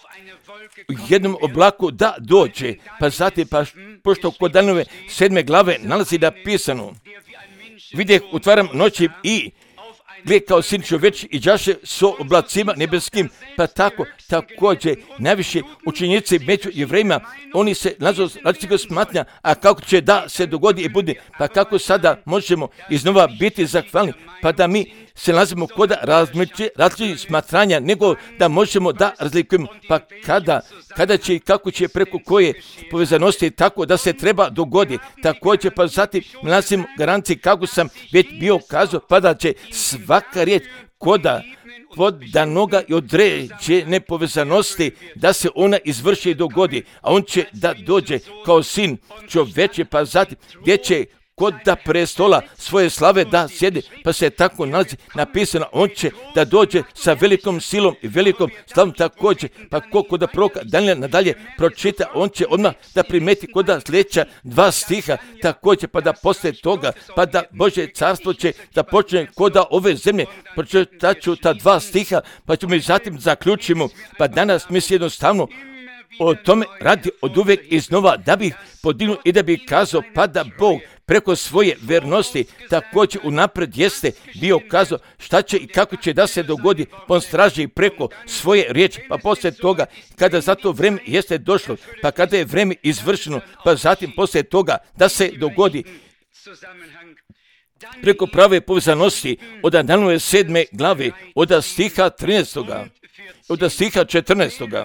u jednom oblaku da dođe, pa zatim, pa pošto kod Danielove 7. glave nalazi napisano, vidjeh utvaram noći i gled kao sin čovječi i đaše s oblacima nebeskim, pa tako također najviše učenici među Jevrejima, oni se nažalost različitog smatnja, a kako će da se dogodi i bude, pa kako sada možemo iznova biti zahvalni, pa da mi se nalazimo kod različitih smatranja, nego da možemo da razlikujemo, pa kada će i kako će preko koje povezanosti tako da se treba dogodi. Također pa zatim nalazimo garanciji kako sam već bio kazao, pa da će svaka riječ koda podanoga i određene povezanosti da se ona izvrši i dogodi, a on će da dođe kao sin čovječe, pa zatim gdje će kod da prestola svoje slave da sjede, pa se tako nalazi napisano, on će da dođe sa velikom silom i velikom slavom također, pa koliko da proroka Danijela nadalje pročita, on će odmah da primeti kod da sljedeća 2 stiha također, pa da poslije toga, pa da Božje carstvo će da počne kod da ove zemlje, pročitat ću ta 2 stiha, pa ćemo i zatim zaključimo, pa danas mi se jednostavno o tome radi od uvijek iznova da bih podignuo i da bih kazao pa da Bog preko svoje vernosti također unaprijed jeste bio kazao šta će i kako će da se dogodi, on straži preko svoje riječi, pa poslije toga kada za to vrijeme jeste došlo, pa kada je vrijeme izvršeno, pa zatim poslije toga da se dogodi preko prave povezanosti od Danielove 7. glave, od stiha 13. od stiha 14.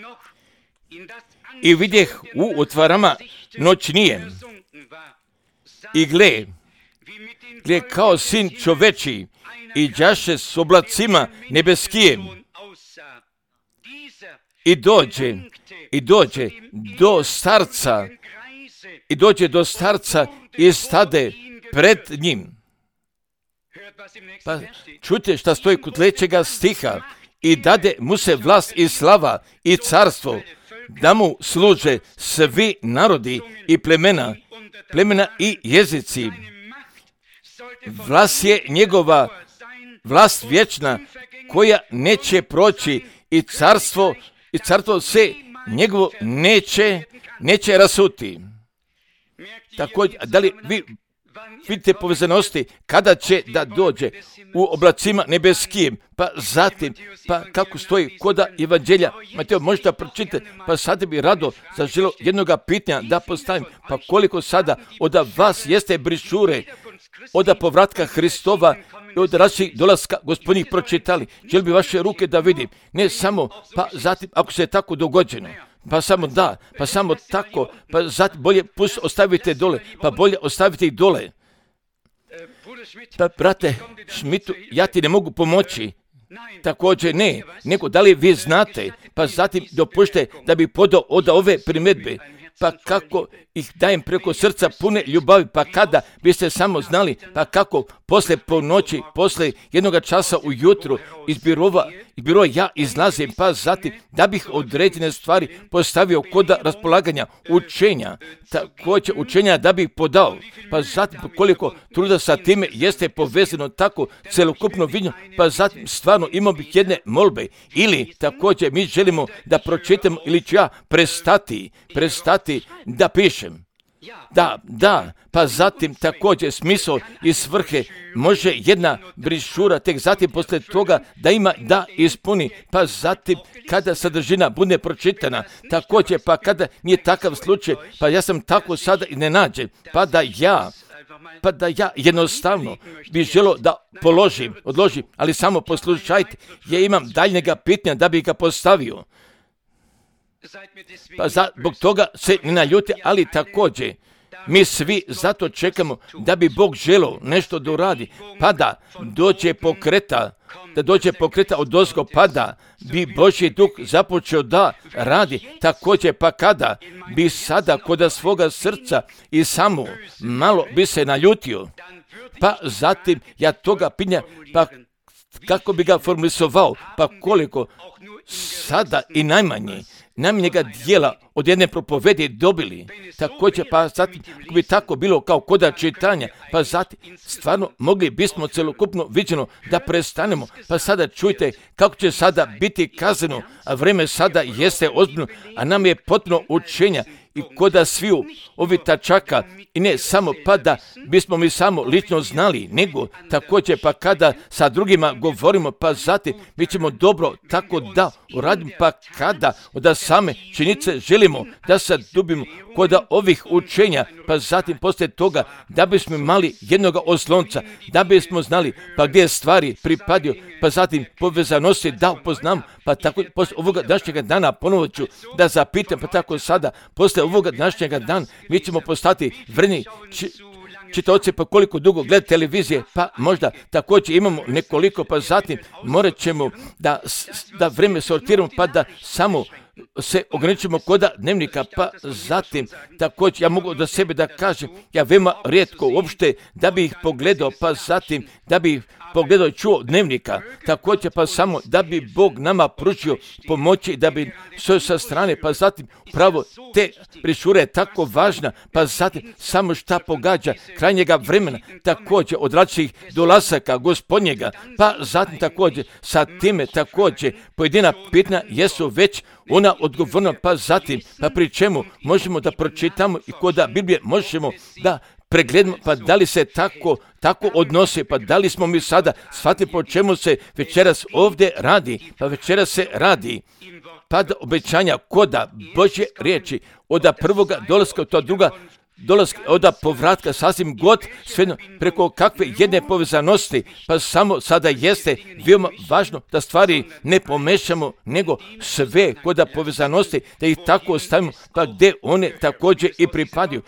I vidjeh u otvarama noćnije i gle kao sin čoveči i đaše s oblacima nebeskijem i dođe do starca i stade pred njim. Pa čujte šta stoji kod sljedećega stiha, i dade mu se vlast i slava i carstvo, da mu služe svi narodi i plemena i jezici. Vlast je njegova, vlast vječna, koja neće proći, i carstvo se njegovo neće rasuti. Također, da li vi vidite povezanosti kada će da dođe u oblacima nebeskim, pa zatim, pa kako stoji koda evanđelja, Mateo, možete pročitati, pa sada bi rado zaželio jednoga pitanja da postavim, pa koliko sada od vas jeste brišure od povratka Hristova i od različitih dolaska gospodnjih pročitali, želim bi vaše ruke da vidim, ne samo, pa zatim ako se je tako dogođeno, pa samo tako, pa zatim bolje ostavite dole, pa bolje ostavite ih dole. Pa brate Šmitu, ja ti ne mogu pomoći, također ne, nego da li vi znate, pa zatim dopušte da bi podao od ove primjedbe, pa kako ih dajem preko srca pune ljubavi, pa kada biste samo znali, pa kako posle ponoći, posle jednoga časa ujutru iz birova ja izlazim, pa zatim da bih određene stvari postavio kod raspolaganja učenja, također učenja da bih podao, pa zatim koliko truda sa time jeste povezano tako celokupno viđeno, pa zatim stvarno imao bih jedne molbe, ili također mi želimo da pročitamo, ili ću ja prestati da pišem. Da, pa zatim također smisao i svrhe može jedna brišura tek zatim poslije toga da ima da ispuni, pa zatim kada sadržina bude pročitana, također pa kada nije takav slučaj, pa ja sam tako sada iznenađen, pa da ja jednostavno bih želio da odložim, ali samo poslušajte, ja imam daljnjega pitanja da bih ga postavio. Pa zbog toga se ne naljute, ali također mi svi zato čekamo da bi Bog želio nešto da uradi, pa da dođe pokreta odozgo, pa da bi Božji duh započeo da radi, također pa kada bi sada kod svoga srca i samo malo bi se naljutio, pa zatim ja toga pitanja, pa kako bi ga formulisovao, pa koliko sada i najmanjega dijela od jedne propovedi dobili, također pa zatim ako bi tako bilo kao koda čitanja, pa zatim stvarno mogli bismo celokupno viđeno da prestanemo, pa sada čujte kako će sada biti kazano, a vreme sada jeste ozbiljno, a nam je potpuno učenja i koda sviju ovi tačaka, i ne samo pa da bismo mi samo lično znali, nego također pa kada sa drugima govorimo, pa zatim mi ćemo dobro tako da uradimo, pa kada od same činjenice želimo da se dubimo kod ovih učenja, pa zatim poslije toga da bismo imali jednoga oslonca, da bismo znali pa gdje stvari pripadio, pa zatim povezanosti da upoznamo, pa tako poslije ovoga današnjega dana ponovo ću da zapitam, pa tako sada poslije ovoga današnjega dana mi ćemo postati vredni čitaoci, pa koliko dugo gleda televizije, pa možda također imamo nekoliko, pa zatim morat ćemo da vreme sortiramo, pa da samo se ograničimo koda dnevnika, pa zatim također ja mogu do sebe da kažem, ja veoma rijetko uopšte da bi ih pogledao, pa zatim da bi pogledao i čuo dnevnika, također pa samo da bi Bog nama pružio pomoći, da bi sve sa strane, pa zatim pravo te brišure je tako važna, pa zatim samo šta pogađa krajnjega vremena, također od različitih dolasaka Gospodnjega, pa zatim također sa time također pojedina pitanja jesu već ona odgovorna, pa zatim pa pri čemu možemo da pročitamo i kod Biblije možemo da pregledamo, pa da li se tako odnose, pa da li smo mi sada shvatili po čemu se večeras ovdje radi, pa večeras se radi pa da obećanja koda Božje riječi od prvoga dolaska do druga dolaska, od povratka sasvim god, svejedno preko kakve jedne povezanosti, pa samo sada jeste veoma važno da stvari ne pomešamo, nego sve kod povezanosti, da ih tako ostavimo, pa gdje one također i pripadaju.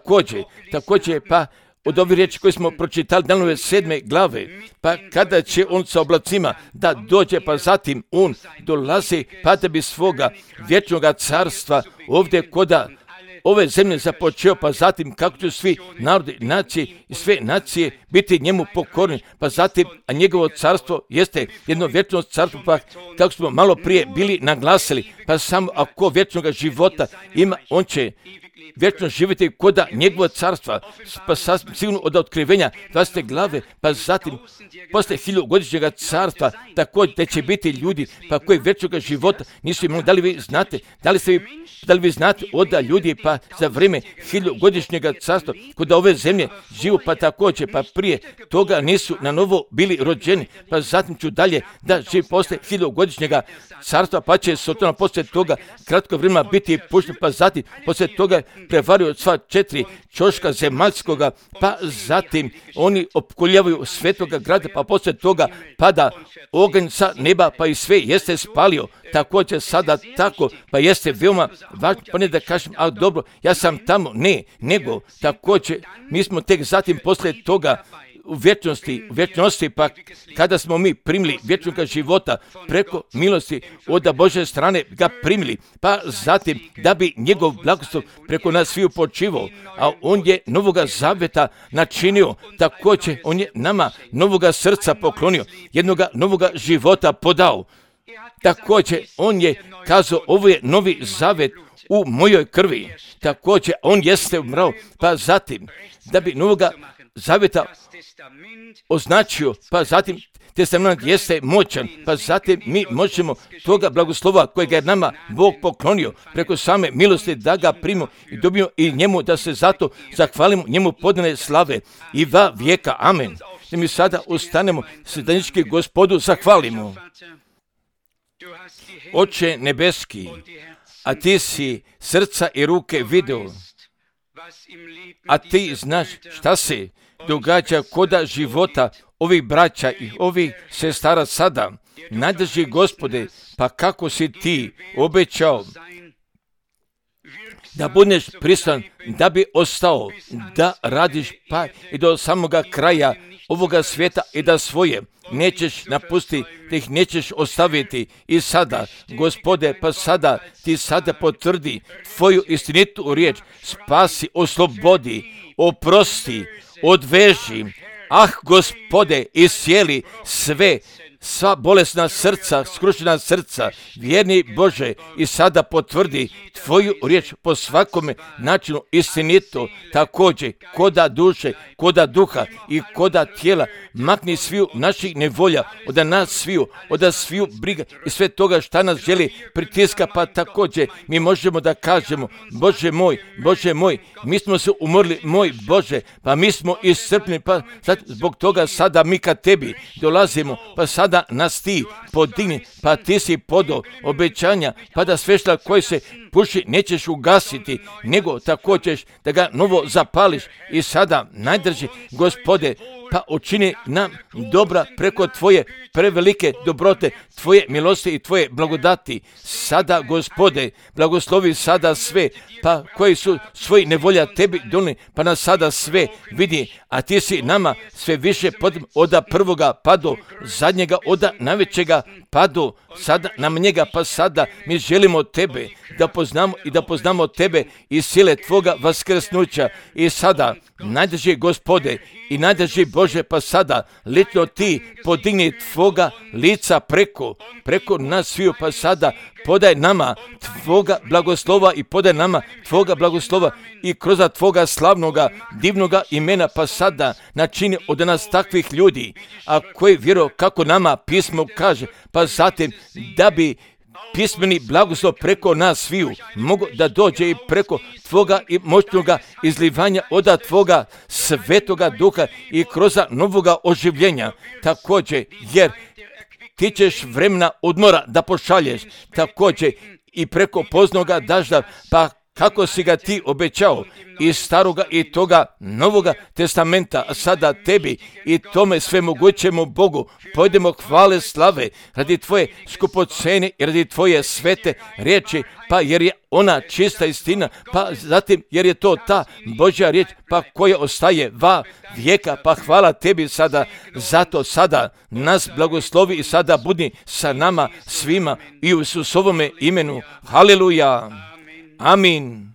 Također pa od ovih riječi koje smo pročitali Danove 7. glave, pa kada će on sa oblacima da dođe, pa zatim on dolazi, pa da bi svoga vječnog carstva ovdje koda ove zemlje započeo, pa zatim kako će svi narodi, nacije i sve nacije biti njemu pokorni, pa zatim, a njegovo carstvo jeste jedno vječno carstvo, pa kako smo malo prije bili naglasili, pa samo ako vječnog života ima, on će vječno živjeti koda njegovog carstva, pa sasvim sigurno od otkrivenja 20. glave, pa zatim posle 1000-godišnjeg carstva, također da će biti ljudi, pa koji vječnog života nisu imali. Da li vi znate, da li vi znate od ljudi, pa za vrijeme 1000-godišnjeg carstva, kod ove zemlje živu, pa također, pa prije toga nisu na novo bili rođeni, pa zatim ću dalje da živi posle 1000-godišnjeg carstva, pa će Sotona poslije toga kratko vremena biti pušten, pa zatim poslije toga prevario sva 4 ćoška zemaljskoga, pa zatim oni opkoljavaju svetoga grada, pa poslije toga pada oganj sa neba, pa i sve jeste spalio. Također sada tako, pa jeste veoma važno, pa ne da kažem, ali dobro, ja sam tamo, ne, nego također mi smo tek zatim poslije toga u vječnosti, pa kada smo mi primili vječnog života preko milosti od Božje strane ga primili, pa zatim da bi njegov blagoslov preko nas sviju počivao, a on je novoga zaveta načinio, također on je nama novoga srca poklonio, jednoga novoga života podao. Također on je kazao, ovo je novi zavet u mojoj krvi. Također on jeste umrao, pa zatim da bi novoga zaveta označio, pa zatim testament jeste moćan, pa zatim mi možemo toga blagoslova kojega je nama Bog poklonio preko same milosti da ga primimo i dobijemo i njemu da se zato zahvalimo, njemu podane slave i va vijeka. Amen. Da mi sada ustanemo, sedanički Gospodu zahvalimo. Oče nebeski, a ti si srca i ruke video, a ti znaš šta se događa koda života ovih braća i ovih sestara sada. Najdrži Gospode, pa kako si ti obećao da budeš prisutan, da bi ostao, da radiš pa i do samoga kraja ovoga svijeta i da svoje nećeš napustiti, da ih nećeš ostaviti. I sada, Gospode, pa sada ti sada potvrdi tvoju istinitu riječ, spasi, oslobodi, oprosti, odveži. Ah, Gospode, iscijeli sva bolesna srca, skrušena srca, vjerni Bože, i sada potvrdi tvoju riječ po svakome načinu istinito, također koda duše, koda duha i koda tijela, makni sviju naših nevolja, od nas sviju briga i sve toga šta nas želi pritiska, pa također mi možemo da kažemo, Bože moj, mi smo se umorili, moj Bože, pa mi smo iscrpljeni, pa zbog toga sada mi ka tebi dolazimo, pa sada nas ti podigni, pa ti si podao obećanja, pa da svešla koji se puši nećeš ugasiti, nego također da ga novo zapališ. I sada najdrži Gospode, pa učini nam dobra preko tvoje prevelike dobrote, tvoje milosti i tvoje blagodati. Sada, Gospode, blagoslovi sada sve, pa koji su svoji nevolja tebi donijeli, pa nas sada sve vidi, a ti si nama sve više oda prvoga pa do zadnjega, oda najvećega pa do sada nam njega, pa sada mi želimo tebe da poznamo tebe i sile tvoga vaskrsnuća. I sada najdrži Gospode i najdrži Bože, pa sada lično ti podigni tvoga lica preko nas sviju, pa sada podaj nama tvoga blagoslova i podaj nama tvoga blagoslova i kroz tvoga slavnoga, divnoga imena, pa sada načini od nas takvih ljudi, a koji vjeruju kako nama pismo kaže, pa zatim da bi pismeni blagoslov preko nas sviju mogu da dođe i preko tvoga i moćnoga izlivanja od tvoga svetoga duha i kroz novoga oživljenja također, jer ti ćeš vremena odmora da pošalješ također i preko poznoga dažda, pa kako si ga ti obećao iz staroga i toga novoga testamenta, a sada tebi i tome svemogućemu Bogu pojdemo hvale slave radi tvoje skupocene i radi tvoje svete riječi, pa jer je ona čista istina, pa zatim jer je to ta Božja riječ, pa koja ostaje va vijeka, pa hvala tebi sada, zato sada nas blagoslovi i sada budi sa nama svima i u Isusovome imenu. Haleluja. Amin.